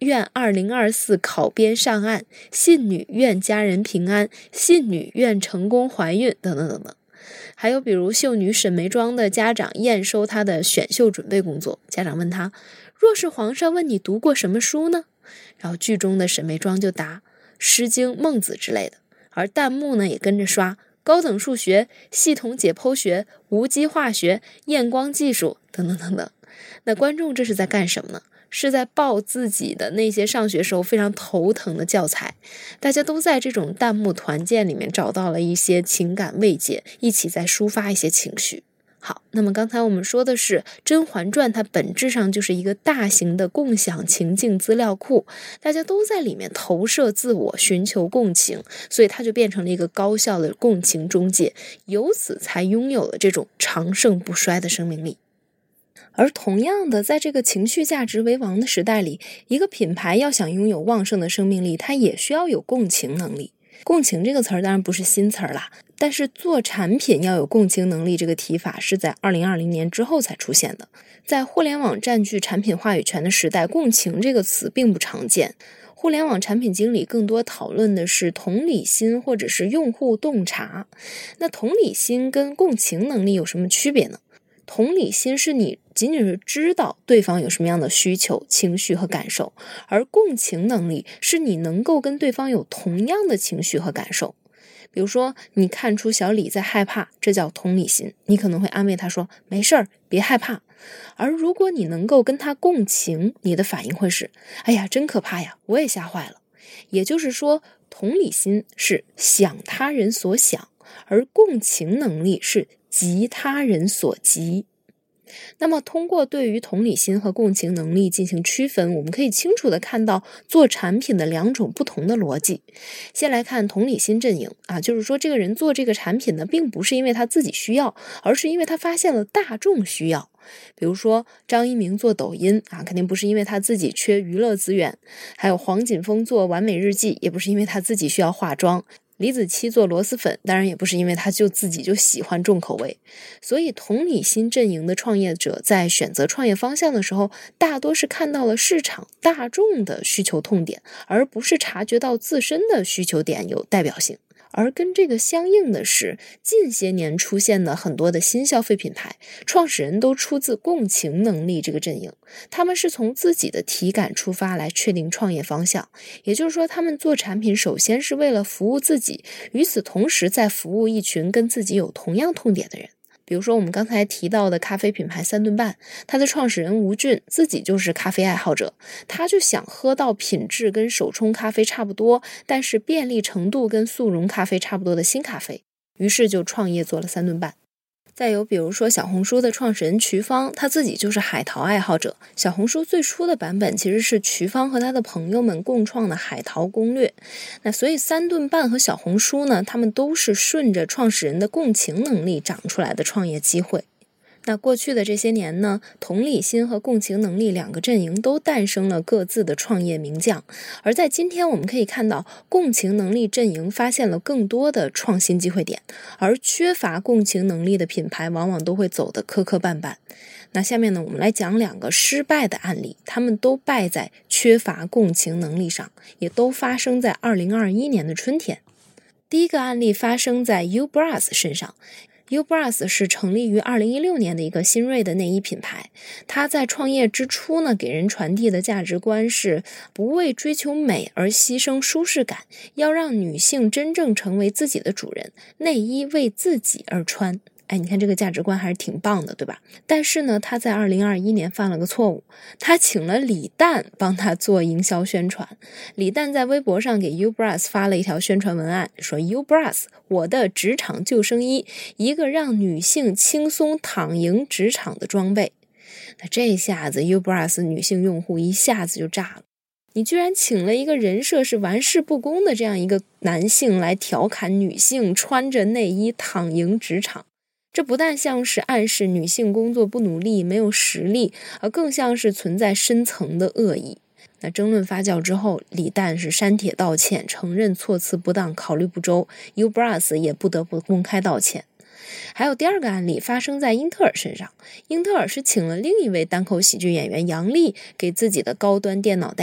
愿2024考编上岸，信女愿家人平安，信女愿成功怀孕等等等等。还有比如秀女沈眉庄的家长验收她的选秀准备工作，家长问她，若是皇上问你读过什么书呢？然后剧中的沈眉庄就答诗经、孟子之类的，而弹幕呢也跟着刷高等数学、系统解剖学、无机化学、验光技术等等等等。那观众这是在干什么呢？是在报自己的那些上学时候非常头疼的教材。大家都在这种弹幕团建里面找到了一些情感慰藉，一起在抒发一些情绪。好，那么刚才我们说的是《甄嬛传》，它本质上就是一个大型的共享情境资料库，大家都在里面投射自我，寻求共情，所以它就变成了一个高效的共情中介，由此才拥有了这种长盛不衰的生命力。而同样的，在这个情绪价值为王的时代里，一个品牌要想拥有旺盛的生命力，它也需要有共情能力。共情这个词儿当然不是新词儿啦，但是做产品要有共情能力这个提法是在2020年之后才出现的。在互联网占据产品话语权的时代，共情这个词并不常见。互联网产品经理更多讨论的是同理心或者是用户洞察。那同理心跟共情能力有什么区别呢？同理心是你仅仅是知道对方有什么样的需求、情绪和感受，而共情能力是你能够跟对方有同样的情绪和感受。比如说，你看出小李在害怕，这叫同理心，你可能会安慰他说，没事儿，别害怕。而如果你能够跟他共情，你的反应会是，哎呀，真可怕呀，我也吓坏了。也就是说，同理心是想他人所想，而共情能力是急他人所急。那么通过对于同理心和共情能力进行区分，我们可以清楚地看到做产品的两种不同的逻辑。先来看同理心阵营就是说这个人做这个产品呢，并不是因为他自己需要，而是因为他发现了大众需要。比如说张一鸣做抖音肯定不是因为他自己缺娱乐资源，还有黄锦峰做完美日记，也不是因为他自己需要化妆，李子柒做螺蛳粉，当然也不是因为他自己就喜欢重口味。所以同理心阵营的创业者在选择创业方向的时候，大多是看到了市场大众的需求痛点，而不是察觉到自身的需求点有代表性。而跟这个相应的是，近些年出现的很多的新消费品牌，创始人都出自共情能力这个阵营，他们是从自己的体感出发来确定创业方向，也就是说他们做产品首先是为了服务自己，与此同时在服务一群跟自己有同样痛点的人。比如说我们刚才提到的咖啡品牌三顿半，它的创始人吴俊自己就是咖啡爱好者，他就想喝到品质跟手冲咖啡差不多，但是便利程度跟速溶咖啡差不多的新咖啡，于是就创业做了三顿半。再有比如说小红书的创始人瞿芳，他自己就是海淘爱好者，小红书最初的版本其实是瞿芳和他的朋友们共创的海淘攻略。那所以三顿半和小红书呢，他们都是顺着创始人的共情能力长出来的创业机会。那过去的这些年呢，同理心和共情能力两个阵营都诞生了各自的创业名将。而在今天我们可以看到，共情能力阵营发现了更多的创新机会点，而缺乏共情能力的品牌往往都会走得磕磕绊绊。那下面呢，我们来讲两个失败的案例，他们都败在缺乏共情能力上，也都发生在2021年的春天。第一个案例发生在 Ubras 身上。Ubras 是成立于2016年的一个新锐的内衣品牌，它在创业之初呢，给人传递的价值观是不为追求美而牺牲舒适感，要让女性真正成为自己的主人，内衣为自己而穿。你看这个价值观还是挺棒的，对吧？但是呢，他在2021年犯了个错误，他请了李诞帮他做营销宣传。李诞在微博上给 Ubras 发了一条宣传文案，说 Ubras 我的职场救生衣，一个让女性轻松躺赢职场的装备。那这下子 Ubras 女性用户一下子就炸了，你居然请了一个人设是玩世不恭的这样一个男性来调侃女性穿着内衣躺赢职场。这不但像是暗示女性工作不努力、没有实力，而更像是存在深层的恶意。那争论发酵之后，李诞是删帖道歉，承认措辞不当、考虑不周 ，Ubras 也不得不公开道歉。还有第二个案例发生在英特尔身上，英特尔是请了另一位单口喜剧演员杨笠给自己的高端电脑代言。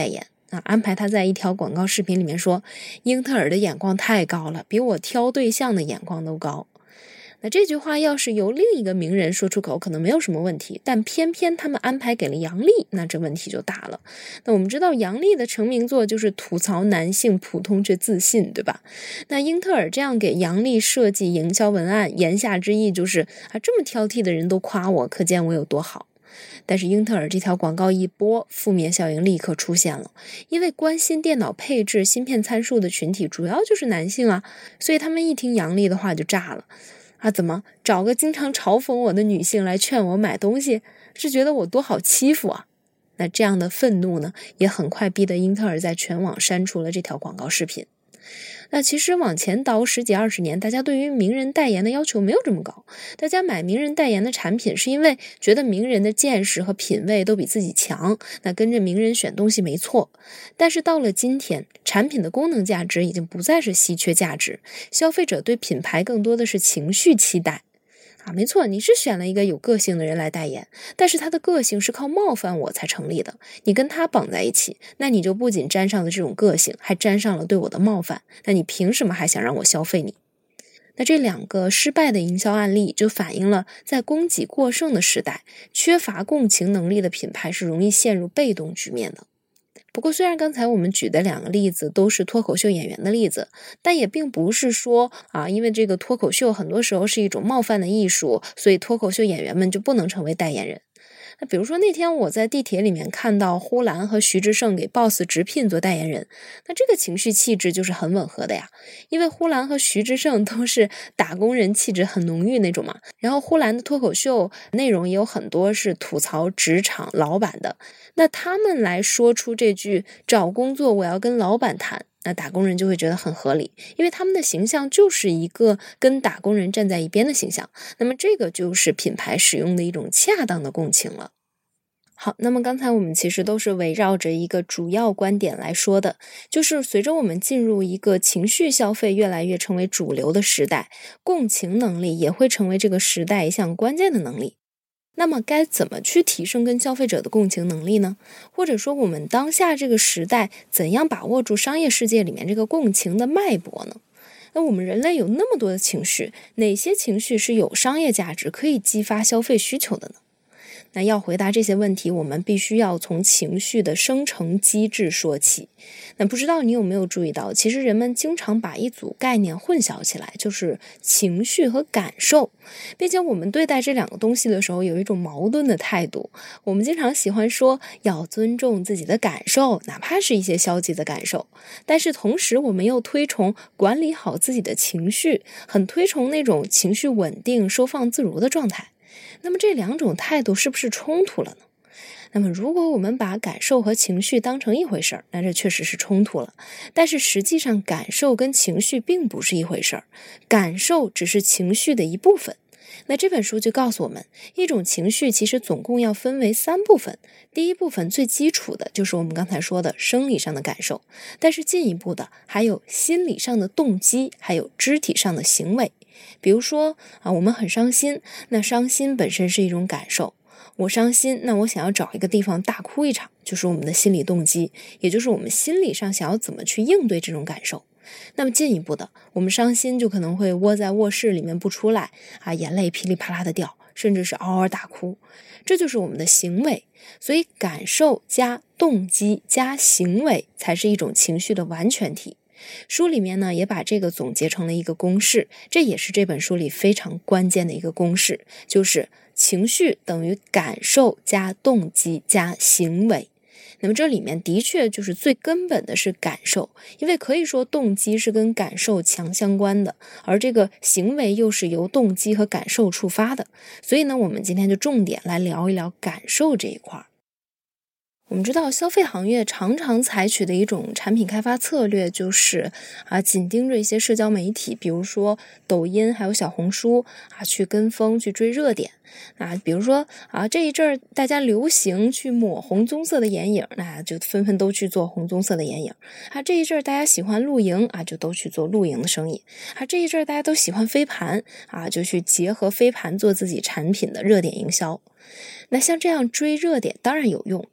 安排他在一条广告视频里面说，英特尔的眼光太高了，比我挑对象的眼光都高。那这句话要是由另一个名人说出口，可能没有什么问题，但偏偏他们安排给了杨笠，那这问题就大了。那我们知道杨笠的成名作就是吐槽男性普通却自信，对吧？那英特尔这样给杨笠设计营销文案，言下之意就是这么挑剔的人都夸我，可见我有多好。但是英特尔这条广告一播，负面效应立刻出现了，因为关心电脑配置、芯片参数的群体主要就是男性啊，所以他们一听杨笠的话就炸了。怎么找个经常嘲讽我的女性来劝我买东西，是觉得我多好欺负啊？那这样的愤怒呢，也很快逼得英特尔在全网删除了这条广告视频。那其实往前倒10几20年，大家对于名人代言的要求没有这么高，大家买名人代言的产品是因为觉得名人的见识和品味都比自己强，那跟着名人选东西没错。但是到了今天，产品的功能价值已经不再是稀缺价值，消费者对品牌更多的是情绪期待。没错，你是选了一个有个性的人来代言，但是他的个性是靠冒犯我才成立的，你跟他绑在一起，那你就不仅沾上了这种个性，还沾上了对我的冒犯，那你凭什么还想让我消费你？那这2个失败的营销案例就反映了在供给过剩的时代，缺乏共情能力的品牌是容易陷入被动局面的。不过虽然刚才我们举的2个例子都是脱口秀演员的例子，但也并不是说因为这个脱口秀很多时候是一种冒犯的艺术，所以脱口秀演员们就不能成为代言人。那比如说那天我在地铁里面看到呼兰和徐志胜给 BOSS 直聘做代言人，那这个情绪气质就是很吻合的呀，因为呼兰和徐志胜都是打工人气质很浓郁那种嘛，然后呼兰的脱口秀内容也有很多是吐槽职场老板的，那他们来说出这句找工作我要跟老板谈，那打工人就会觉得很合理，因为他们的形象就是一个跟打工人站在一边的形象，那么这个就是品牌使用的一种恰当的共情了。好，那么刚才我们其实都是围绕着一个主要观点来说的，就是随着我们进入一个情绪消费越来越成为主流的时代，共情能力也会成为这个时代一项关键的能力。那么该怎么去提升跟消费者的共情能力呢？或者说我们当下这个时代怎样把握住商业世界里面这个共情的脉搏呢？那我们人类有那么多的情绪，哪些情绪是有商业价值可以激发消费需求的呢？那要回答这些问题，我们必须要从情绪的生成机制说起。那不知道你有没有注意到，其实人们经常把一组概念混淆起来，就是情绪和感受，并且我们对待这2个东西的时候有一种矛盾的态度。我们经常喜欢说要尊重自己的感受，哪怕是一些消极的感受，但是同时我们又推崇管理好自己的情绪，很推崇那种情绪稳定、收放自如的状态。那么这2种态度是不是冲突了呢？那么如果我们把感受和情绪当成一回事儿，那这确实是冲突了。但是实际上感受跟情绪并不是一回事儿，感受只是情绪的一部分。那这本书就告诉我们，一种情绪其实总共要分为3部分。第一部分最基础的就是我们刚才说的生理上的感受，但是进一步的还有心理上的动机，还有肢体上的行为。比如说我们很伤心，那伤心本身是一种感受，我伤心，那我想要找一个地方大哭一场，就是我们的心理动机，也就是我们心理上想要怎么去应对这种感受。那么进一步的，我们伤心就可能会窝在卧室里面不出来眼泪噼里啪啦的掉，甚至是嗷嗷大哭，这就是我们的行为。所以感受加动机加行为才是一种情绪的完全体。书里面呢也把这个总结成了一个公式，这也是这本书里非常关键的一个公式，就是情绪等于感受加动机加行为。那么这里面的确就是最根本的是感受，因为可以说动机是跟感受强相关的，而这个行为又是由动机和感受触发的。所以呢，我们今天就重点来聊一聊感受这一块。我们知道消费行业常常采取的一种产品开发策略就是紧盯着一些社交媒体，比如说抖音还有小红书去跟风去追热点。比如说这一阵儿大家流行去抹红棕色的眼影，那就纷纷都去做红棕色的眼影。这一阵儿大家喜欢露营就都去做露营的生意。这一阵儿大家都喜欢飞盘就去结合飞盘做自己产品的热点营销。那像这样追热点当然有用，但是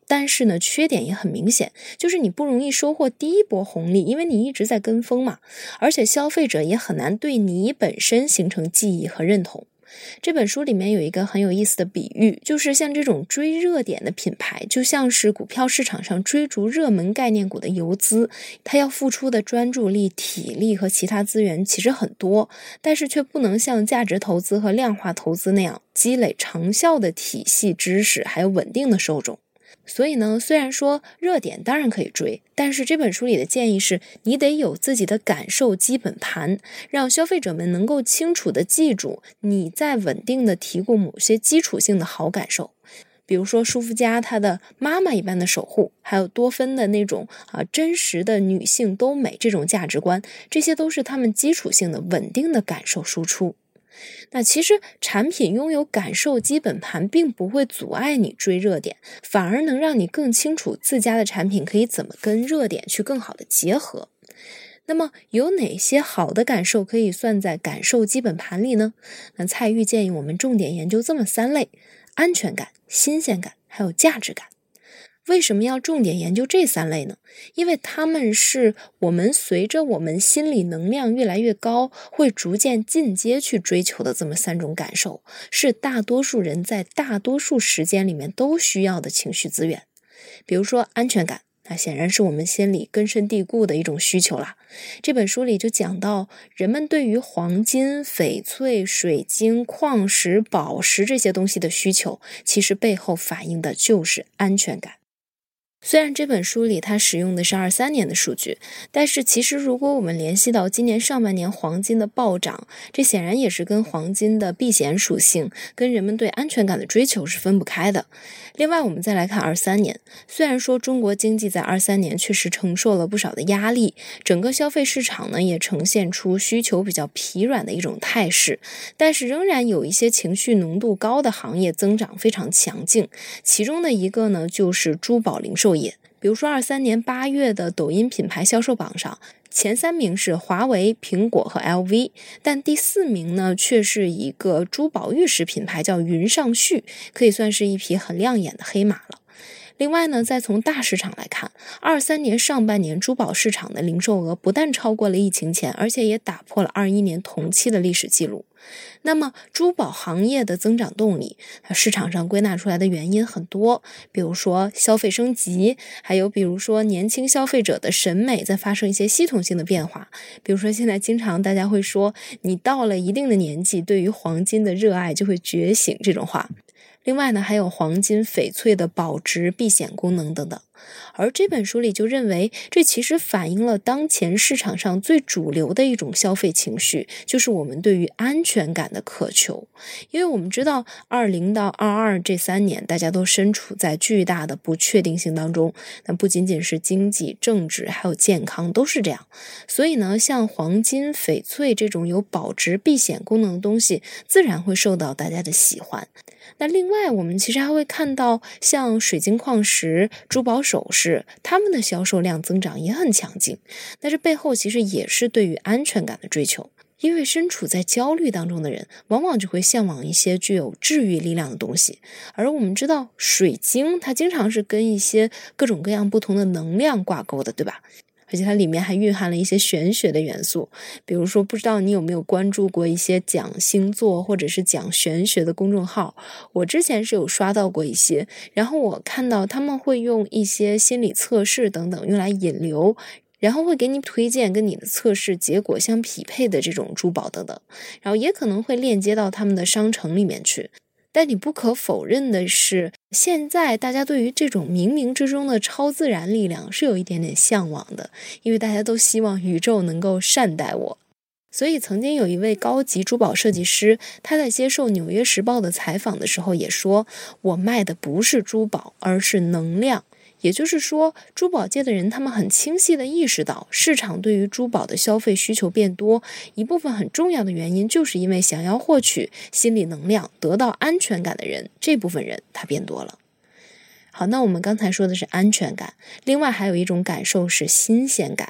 是呢，缺点也很明显，就是你不容易收获第一波红利，因为你一直在跟风嘛，而且消费者也很难对你本身形成记忆和认同。这本书里面有一个很有意思的比喻，就是像这种追热点的品牌，就像是股票市场上追逐热门概念股的游资，它要付出的专注力、体力和其他资源其实很多，但是却不能像价值投资和量化投资那样积累长效的体系知识，还有稳定的受众。所以呢，虽然说热点当然可以追，但是这本书里的建议是，你得有自己的感受基本盘，让消费者们能够清楚地记住你在稳定地提供某些基础性的好感受。比如说舒肤佳它的妈妈一般的守护，还有多芬的那种真实的女性都美这种价值观，这些都是他们基础性的稳定的感受输出。那其实产品拥有感受基本盘并不会阻碍你追热点，反而能让你更清楚自家的产品可以怎么跟热点去更好的结合。那么有哪些好的感受可以算在感受基本盘里呢？那蔡玉建议我们重点研究这么3类：安全感、新鲜感，还有价值感。为什么要重点研究这3类呢？因为它们是我们随着我们心理能量越来越高，会逐渐进阶去追求的这么3种感受，是大多数人在大多数时间里面都需要的情绪资源。比如说安全感，那显然是我们心里根深蒂固的一种需求啦。这本书里就讲到，人们对于黄金、翡翠、水晶、矿石、宝石这些东西的需求，其实背后反映的就是安全感。虽然这本书里它使用的是23年的数据，但是其实如果我们联系到今年上半年黄金的暴涨，这显然也是跟黄金的避险属性，跟人们对安全感的追求是分不开的。另外我们再来看23年，虽然说中国经济在23年确实承受了不少的压力，整个消费市场呢也呈现出需求比较疲软的一种态势，但是仍然有一些情绪浓度高的行业增长非常强劲，其中的一个呢就是珠宝零售业。比如说23年8月的抖音品牌销售榜上，前3名是华为、苹果和 LV， 但第4名呢却是一个珠宝玉石品牌叫云上旭，可以算是一匹很亮眼的黑马了。另外呢，再从大市场来看，23年上半年珠宝市场的零售额不但超过了疫情前，而且也打破了21年同期的历史记录。那么珠宝行业的增长动力，市场上归纳出来的原因很多，比如说消费升级，还有比如说年轻消费者的审美在发生一些系统性的变化，比如说现在经常大家会说，你到了一定的年纪，对于黄金的热爱就会觉醒这种话。另外呢，还有黄金、翡翠的保值、避险功能等等。而这本书里就认为，这其实反映了当前市场上最主流的一种消费情绪，就是我们对于安全感的渴求。因为我们知道20到22这3年，大家都身处在巨大的不确定性当中，那不仅仅是经济、政治，还有健康都是这样。所以呢，像黄金、翡翠这种有保值、避险功能的东西，自然会受到大家的喜欢。那另外我们其实还会看到像水晶矿石、珠宝首饰，它们的销售量增长也很强劲，那这背后其实也是对于安全感的追求。因为身处在焦虑当中的人，往往就会向往一些具有治愈力量的东西。而我们知道水晶它经常是跟一些各种各样不同的能量挂钩的，对吧？而且它里面还蕴含了一些玄学的元素，比如说不知道你有没有关注过一些讲星座或者是讲玄学的公众号，我之前是有刷到过一些，然后我看到他们会用一些心理测试等等用来引流，然后会给你推荐跟你的测试结果相匹配的这种珠宝等等，然后也可能会链接到他们的商城里面去。但你不可否认的是，现在大家对于这种冥冥之中的超自然力量是有一点点向往的，因为大家都希望宇宙能够善待我。所以曾经有一位高级珠宝设计师，他在接受《纽约时报》的采访的时候也说，我卖的不是珠宝，而是能量。也就是说，珠宝界的人他们很清晰地意识到，市场对于珠宝的消费需求变多，一部分很重要的原因就是因为想要获取心理能量、得到安全感的人，这部分人他变多了。好，那我们刚才说的是安全感，另外还有一种感受是新鲜感。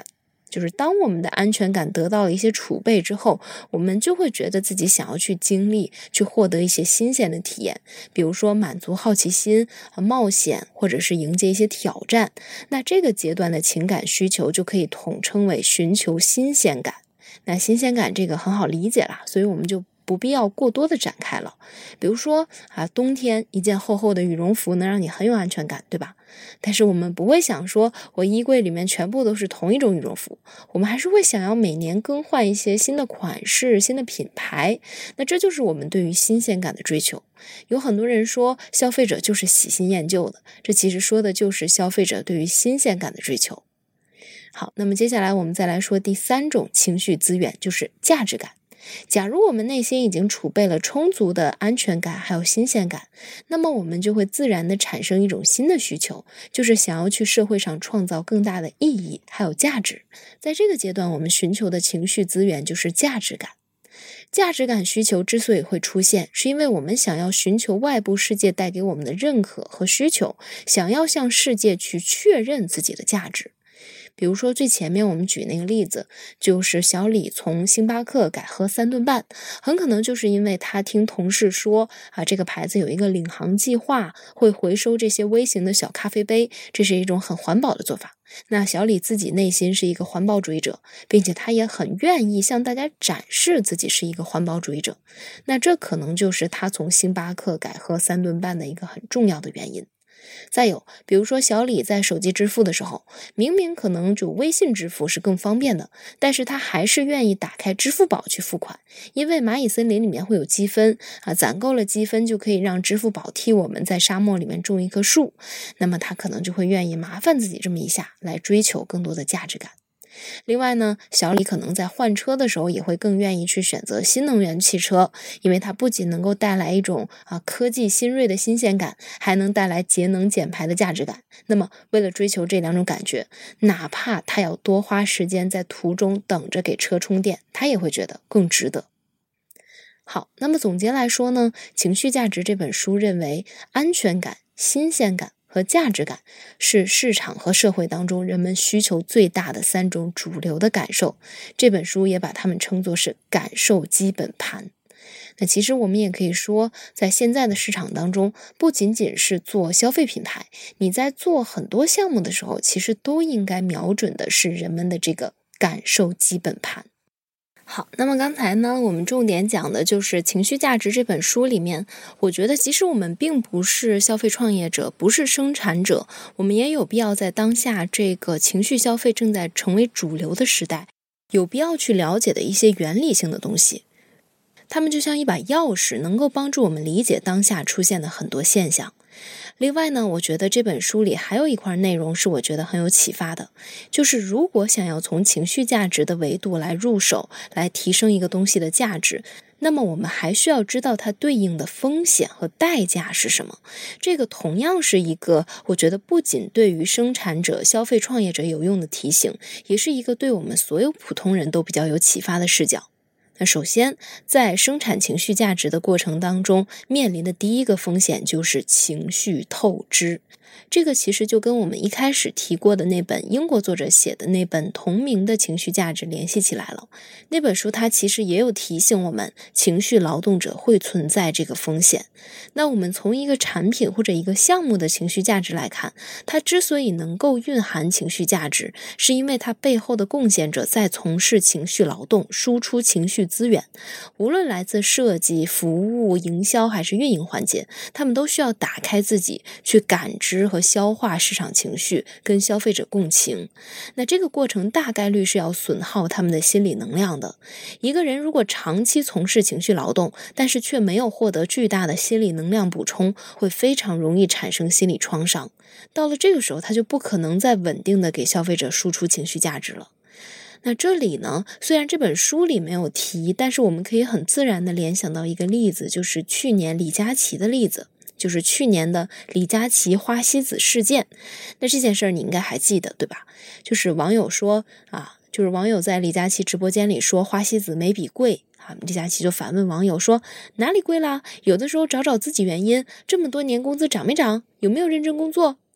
就是当我们的安全感得到了一些储备之后，我们就会觉得自己想要去经历，去获得一些新鲜的体验，比如说满足好奇心、冒险，或者是迎接一些挑战。那这个阶段的情感需求就可以统称为寻求新鲜感。那新鲜感这个很好理解啦，所以我们就不必要过多的展开了。比如说冬天一件厚厚的羽绒服能让你很有安全感，对吧？但是我们不会想说我衣柜里面全部都是同一种羽绒服，我们还是会想要每年更换一些新的款式、新的品牌。那这就是我们对于新鲜感的追求。有很多人说消费者就是喜新厌旧的，这其实说的就是消费者对于新鲜感的追求。好，那么接下来我们再来说第3种情绪资源，就是价值感。假如我们内心已经储备了充足的安全感还有新鲜感，那么我们就会自然的产生一种新的需求，就是想要去社会上创造更大的意义还有价值。在这个阶段，我们寻求的情绪资源就是价值感。价值感需求之所以会出现，是因为我们想要寻求外部世界带给我们的认可和需求，想要向世界去确认自己的价值。比如说最前面我们举那个例子，就是小李从星巴克改喝3顿半，很可能就是因为他听同事说这个牌子有一个领航计划，会回收这些微型的小咖啡杯，这是一种很环保的做法。那小李自己内心是一个环保主义者，并且他也很愿意向大家展示自己是一个环保主义者，那这可能就是他从星巴克改喝3顿半的一个很重要的原因。再有，比如说小李在手机支付的时候，明明可能就微信支付是更方便的，但是他还是愿意打开支付宝去付款，因为蚂蚁森林里面会有积分攒够了积分就可以让支付宝替我们在沙漠里面种一棵树，那么他可能就会愿意麻烦自己这么一下，来追求更多的价值感。另外呢，小李可能在换车的时候也会更愿意去选择新能源汽车，因为它不仅能够带来一种科技新锐的新鲜感，还能带来节能减排的价值感。那么为了追求这2种感觉，哪怕他要多花时间在途中等着给车充电，他也会觉得更值得。好，那么总结来说呢，情绪价值这本书认为安全感、新鲜感和价值感是市场和社会当中人们需求最大的3种主流的感受，这本书也把它们称作是感受基本盘。那其实我们也可以说，在现在的市场当中，不仅仅是做消费品牌，你在做很多项目的时候，其实都应该瞄准的是人们的这个感受基本盘。好，那么刚才呢，我们重点讲的就是《情绪价值》这本书里面，我觉得即使我们并不是消费创业者，不是生产者，我们也有必要在当下这个情绪消费正在成为主流的时代，有必要去了解的一些原理性的东西。它们就像一把钥匙，能够帮助我们理解当下出现的很多现象。另外呢，我觉得这本书里还有一块内容是我觉得很有启发的，就是如果想要从情绪价值的维度来入手，来提升一个东西的价值，那么我们还需要知道它对应的风险和代价是什么。这个同样是一个我觉得不仅对于生产者、消费创业者有用的提醒，也是一个对我们所有普通人都比较有启发的视角。那首先，在生产情绪价值的过程当中，面临的第一个风险就是情绪透支。这个其实就跟我们一开始提过的那本英国作者写的那本同名的情绪价值联系起来了。那本书它其实也有提醒我们，情绪劳动者会存在这个风险。那我们从一个产品或者一个项目的情绪价值来看，它之所以能够蕴含情绪价值，是因为它背后的贡献者在从事情绪劳动，输出情绪资源。无论来自设计、服务、营销还是运营环节，他们都需要打开自己，去感知和消化市场情绪，跟消费者共情。那这个过程大概率是要损耗他们的心理能量的。一个人如果长期从事情绪劳动，但是却没有获得巨大的心理能量补充，会非常容易产生心理创伤。到了这个时候，他就不可能再稳定的给消费者输出情绪价值了。那这里呢，虽然这本书里没有提，但是我们可以很自然的联想到一个例子，就是去年李佳琦的例子，就是去年的李佳琦花西子事件。那这件事儿你应该还记得，对吧？就是网友说就是网友在李佳琦直播间里说花西子眉笔贵李佳琦就反问网友说，哪里贵啦？有的时候找找自己原因，这么多年工资涨没涨？有没有认真工作？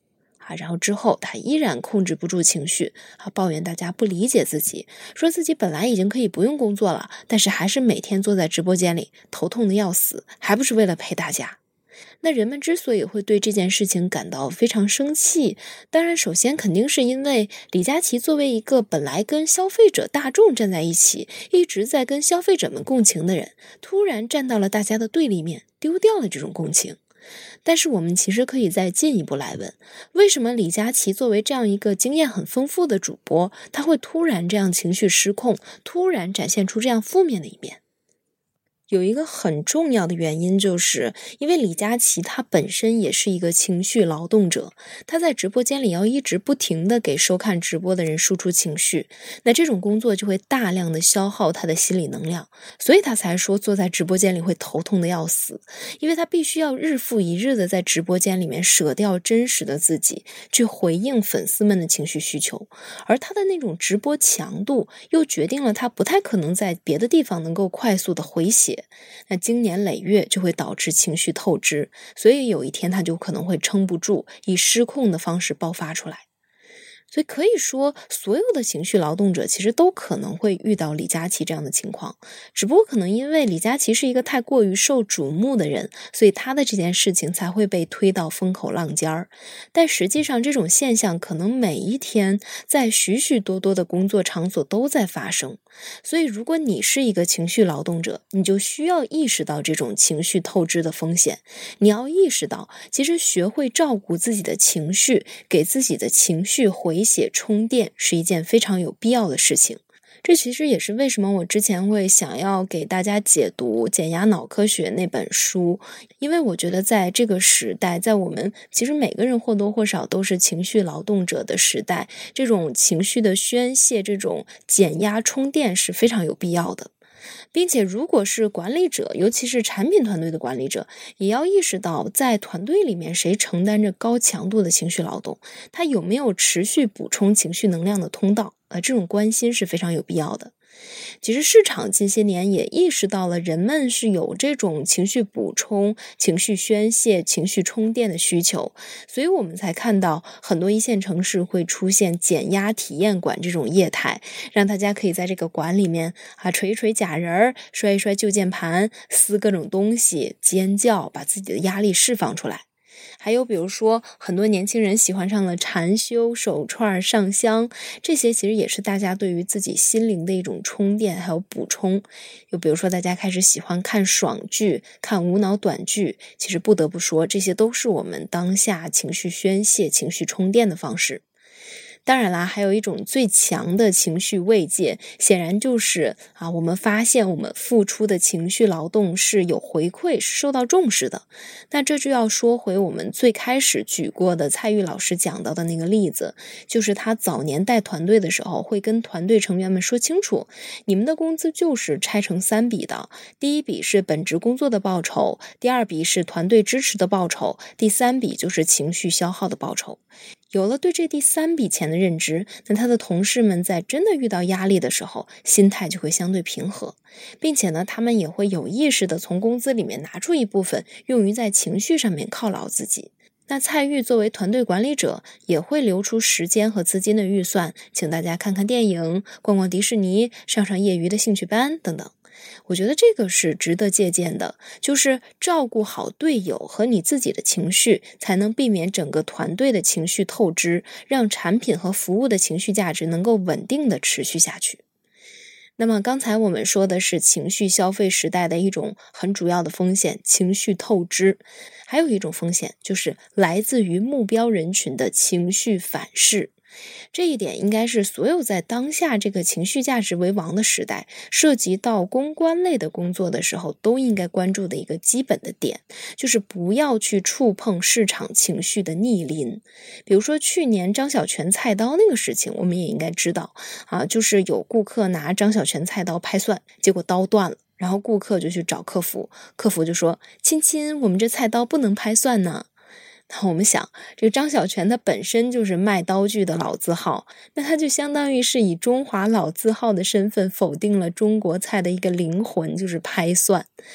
然后之后他依然控制不住情绪抱怨大家不理解自己，说自己本来已经可以不用工作了，但是还是每天坐在直播间里头痛的要死，还不是为了陪大家。那人们之所以会对这件事情感到非常生气，当然首先肯定是因为李佳琦作为一个本来跟消费者大众站在一起，一直在跟消费者们共情的人，突然站到了大家的对立面，丢掉了这种共情。但是我们其实可以再进一步来问，为什么李佳琦作为这样一个经验很丰富的主播，他会突然这样情绪失控，突然展现出这样负面的一面？有一个很重要的原因，就是因为李佳琦他本身也是一个情绪劳动者，他在直播间里要一直不停的给收看直播的人输出情绪，那这种工作就会大量的消耗他的心理能量，所以他才说坐在直播间里会头痛的要死，因为他必须要日复一日的在直播间里面舍掉真实的自己，去回应粉丝们的情绪需求，而他的那种直播强度又决定了他不太可能在别的地方能够快速的回血，那经年累月就会导致情绪透支，所以有一天他就可能会撑不住，以失控的方式爆发出来。所以可以说，所有的情绪劳动者其实都可能会遇到李佳琦这样的情况，只不过可能因为李佳琦是一个太过于受瞩目的人，所以他的这件事情才会被推到风口浪尖儿。但实际上这种现象可能每一天在许许多多的工作场所都在发生。所以如果你是一个情绪劳动者，你就需要意识到这种情绪透支的风险。你要意识到，其实学会照顾自己的情绪，给自己的情绪回血充电是一件非常有必要的事情。这其实也是为什么我之前会想要给大家解读《减压脑科学》那本书，因为我觉得在这个时代，在我们其实每个人或多或少都是情绪劳动者的时代，这种情绪的宣泄，这种减压充电是非常有必要的。并且如果是管理者，尤其是产品团队的管理者，也要意识到在团队里面谁承担着高强度的情绪劳动，他有没有持续补充情绪能量的通道，这种关心是非常有必要的。其实市场近些年也意识到了人们是有这种情绪补充、情绪宣泄、情绪充电的需求，所以我们才看到很多一线城市会出现减压体验馆这种业态，让大家可以在这个馆里面捶一捶假人，摔一摔旧键盘，撕各种东西，尖叫，把自己的压力释放出来。还有比如说很多年轻人喜欢上了禅修、手串、上香，这些其实也是大家对于自己心灵的一种充电还有补充。又比如说大家开始喜欢看爽剧、看无脑短剧，其实不得不说这些都是我们当下情绪宣泄、情绪充电的方式。当然啦，还有一种最强的情绪慰藉，显然就是我们发现我们付出的情绪劳动是有回馈，是受到重视的。那这就要说回我们最开始举过的蔡玉老师讲到的那个例子，就是他早年带团队的时候，会跟团队成员们说清楚，你们的工资就是拆成3笔的，第一笔是本职工作的报酬，第二笔是团队支持的报酬，第3笔就是情绪消耗的报酬。有了对这第3笔钱的认知，那他的同事们在真的遇到压力的时候，心态就会相对平和，并且呢，他们也会有意识的从工资里面拿出一部分，用于在情绪上面犒劳自己。那蔡玉作为团队管理者，也会留出时间和资金的预算，请大家看看电影、逛逛迪士尼、上上业余的兴趣班等等。我觉得这个是值得借鉴的，就是照顾好队友和你自己的情绪，才能避免整个团队的情绪透支，让产品和服务的情绪价值能够稳定的持续下去。那么刚才我们说的是情绪消费时代的一种很主要的风险，情绪透支。还有一种风险，就是来自于目标人群的情绪反噬。这一点应该是所有在当下这个情绪价值为王的时代，涉及到公关类的工作的时候，都应该关注的一个基本的点，就是不要去触碰市场情绪的逆鳞。比如说去年张小泉菜刀那个事情，我们也应该知道就是有顾客拿张小泉菜刀拍蒜，结果刀断了，然后顾客就去找客服，客服就说：亲亲，我们这菜刀不能拍蒜呢。那我们想，这个张小泉他本身就是卖刀具的老字号，那他就相当于是以中华老字号的身份否定了中国菜的一个灵魂，就是拍蒜。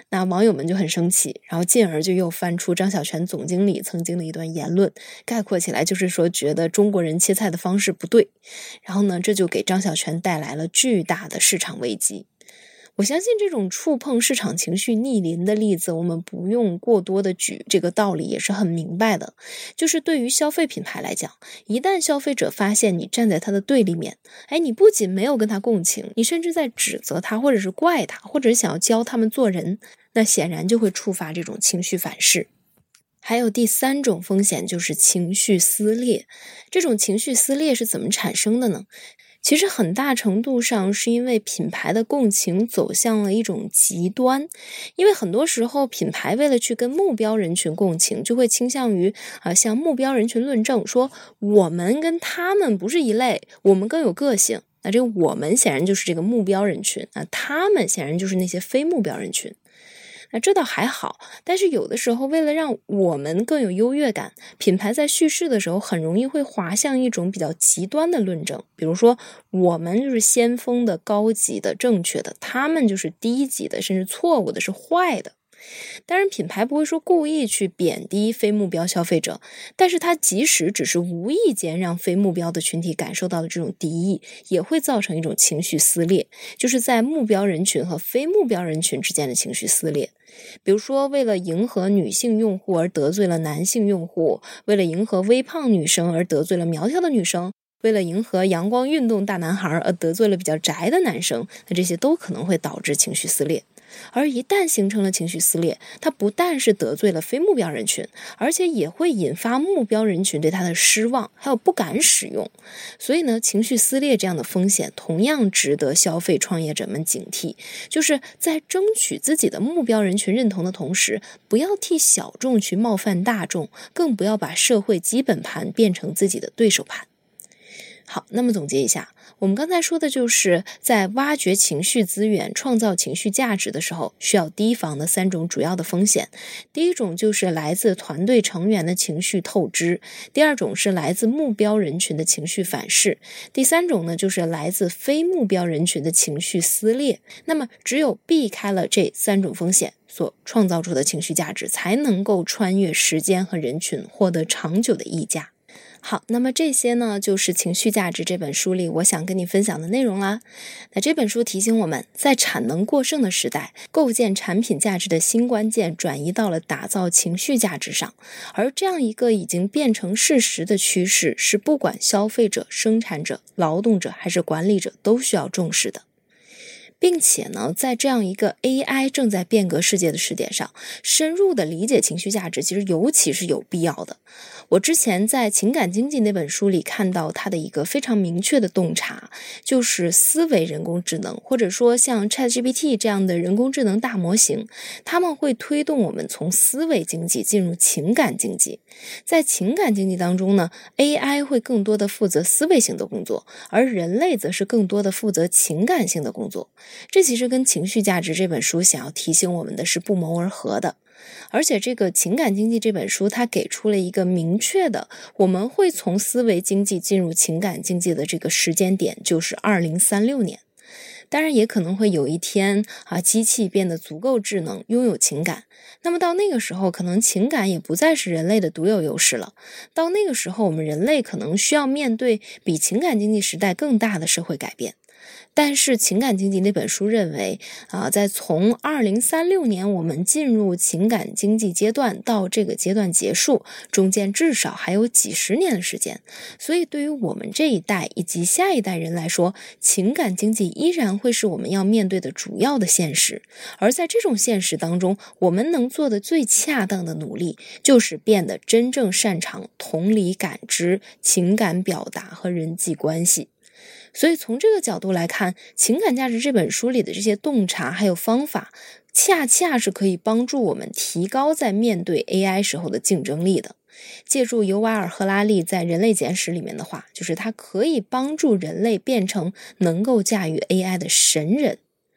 那网友们就很生气，然后进而就又翻出张小泉总经理曾经的一段言论，概括起来就是说觉得中国人切菜的方式不对，然后呢，这就给张小泉带来了巨大的市场危机。我相信这种触碰市场情绪逆鳞的例子，我们不用过多的举，这个道理也是很明白的。就是对于消费品牌来讲，一旦消费者发现你站在他的对立面，你不仅没有跟他共情，你甚至在指责他，或者是怪他，或者是想要教他们做人，那显然就会触发这种情绪反噬。还有第三种风险就是情绪撕裂。这种情绪撕裂是怎么产生的呢？其实很大程度上是因为品牌的共情走向了一种极端，因为很多时候品牌为了去跟目标人群共情，就会倾向于向目标人群论证，说我们跟他们不是一类，我们更有个性。那这个我们显然就是这个目标人群，那他们显然就是那些非目标人群。那这倒还好，但是有的时候为了让我们更有优越感，品牌在叙事的时候很容易会滑向一种比较极端的论证，比如说我们就是先锋的、高级的、正确的，他们就是低级的，甚至错误的，是坏的。当然品牌不会说故意去贬低非目标消费者，但是它即使只是无意间让非目标的群体感受到的这种敌意，也会造成一种情绪撕裂，就是在目标人群和非目标人群之间的情绪撕裂。比如说为了迎合女性用户而得罪了男性用户，为了迎合微胖女生而得罪了苗条的女生，为了迎合阳光运动大男孩而得罪了比较宅的男生，那这些都可能会导致情绪撕裂。而一旦形成了情绪撕裂，它不但是得罪了非目标人群，而且也会引发目标人群对它的失望，还有不敢使用。所以呢，情绪撕裂这样的风险同样值得消费创业者们警惕，就是在争取自己的目标人群认同的同时，不要替小众去冒犯大众，更不要把社会基本盘变成自己的对手盘。好，那么总结一下，我们刚才说的就是在挖掘情绪资源、创造情绪价值的时候，需要提防的三种主要的风险。第一种就是来自团队成员的情绪透支，第二种是来自目标人群的情绪反噬，第三种呢就是来自非目标人群的情绪撕裂。那么只有避开了这三种风险，所创造出的情绪价值才能够穿越时间和人群，获得长久的溢价。好，那么这些呢，就是《情绪价值》这本书里我想跟你分享的内容啦。那这本书提醒我们，在产能过剩的时代，构建产品价值的新关键转移到了打造情绪价值上，而这样一个已经变成事实的趋势，是不管消费者、生产者、劳动者还是管理者都需要重视的。并且呢，在这样一个 AI 正在变革世界的时点上，深入的理解情绪价值其实尤其是有必要的。我之前在情感经济那本书里看到它的一个非常明确的洞察，就是思维人工智能，或者说像 ChatGPT 这样的人工智能大模型，他们会推动我们从思维经济进入情感经济。在情感经济当中呢， AI 会更多的负责思维性的工作，而人类则是更多的负责情感性的工作。这其实跟情绪价值这本书想要提醒我们的是不谋而合的。而且这个情感经济这本书它给出了一个明确的，我们会从思维经济进入情感经济的这个时间点，就是2036年。当然也可能会有一天机器变得足够智能，拥有情感，那么到那个时候可能情感也不再是人类的独有优势了。到那个时候我们人类可能需要面对比情感经济时代更大的社会改变。但是情感经济那本书认为在从2036年我们进入情感经济阶段到这个阶段结束，中间至少还有几十年的时间。所以对于我们这一代以及下一代人来说，情感经济依然会是我们要面对的主要的现实。而在这种现实当中，我们能做的最恰当的努力，就是变得真正擅长同理感知、情感表达和人际关系。所以从这个角度来看，情感价值这本书里的这些洞察还有方法，恰恰是可以帮助我们提高在面对 AI 时候的竞争力的。借助尤瓦尔·赫拉利在《人类简史》里面的话，就是它可以帮助人类变成能够驾驭 AI 的神人。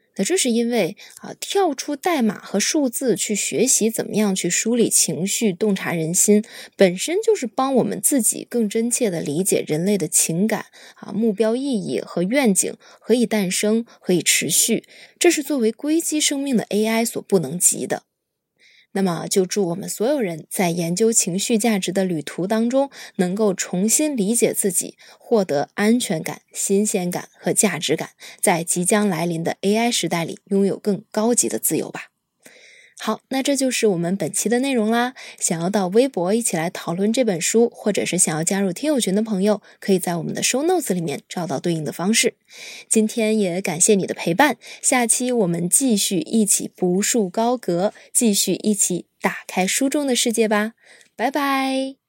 那这是因为跳出代码和数字去学习怎么样去梳理情绪、洞察人心，本身就是帮我们自己更真切地理解人类的情感目标意义和愿景何以诞生、何以持续，这是作为硅基生命的 AI 所不能及的。那么就祝我们所有人在研究情绪价值的旅途当中，能够重新理解自己，获得安全感、新鲜感和价值感，在即将来临的 AI 时代里拥有更高级的自由吧。好，那这就是我们本期的内容啦。想要到微博一起来讨论这本书，或者是想要加入听友群的朋友，可以在我们的 show notes 里面找到对应的方式。今天也感谢你的陪伴，下期我们继续一起不树高阁，继续一起打开书中的世界吧。拜拜。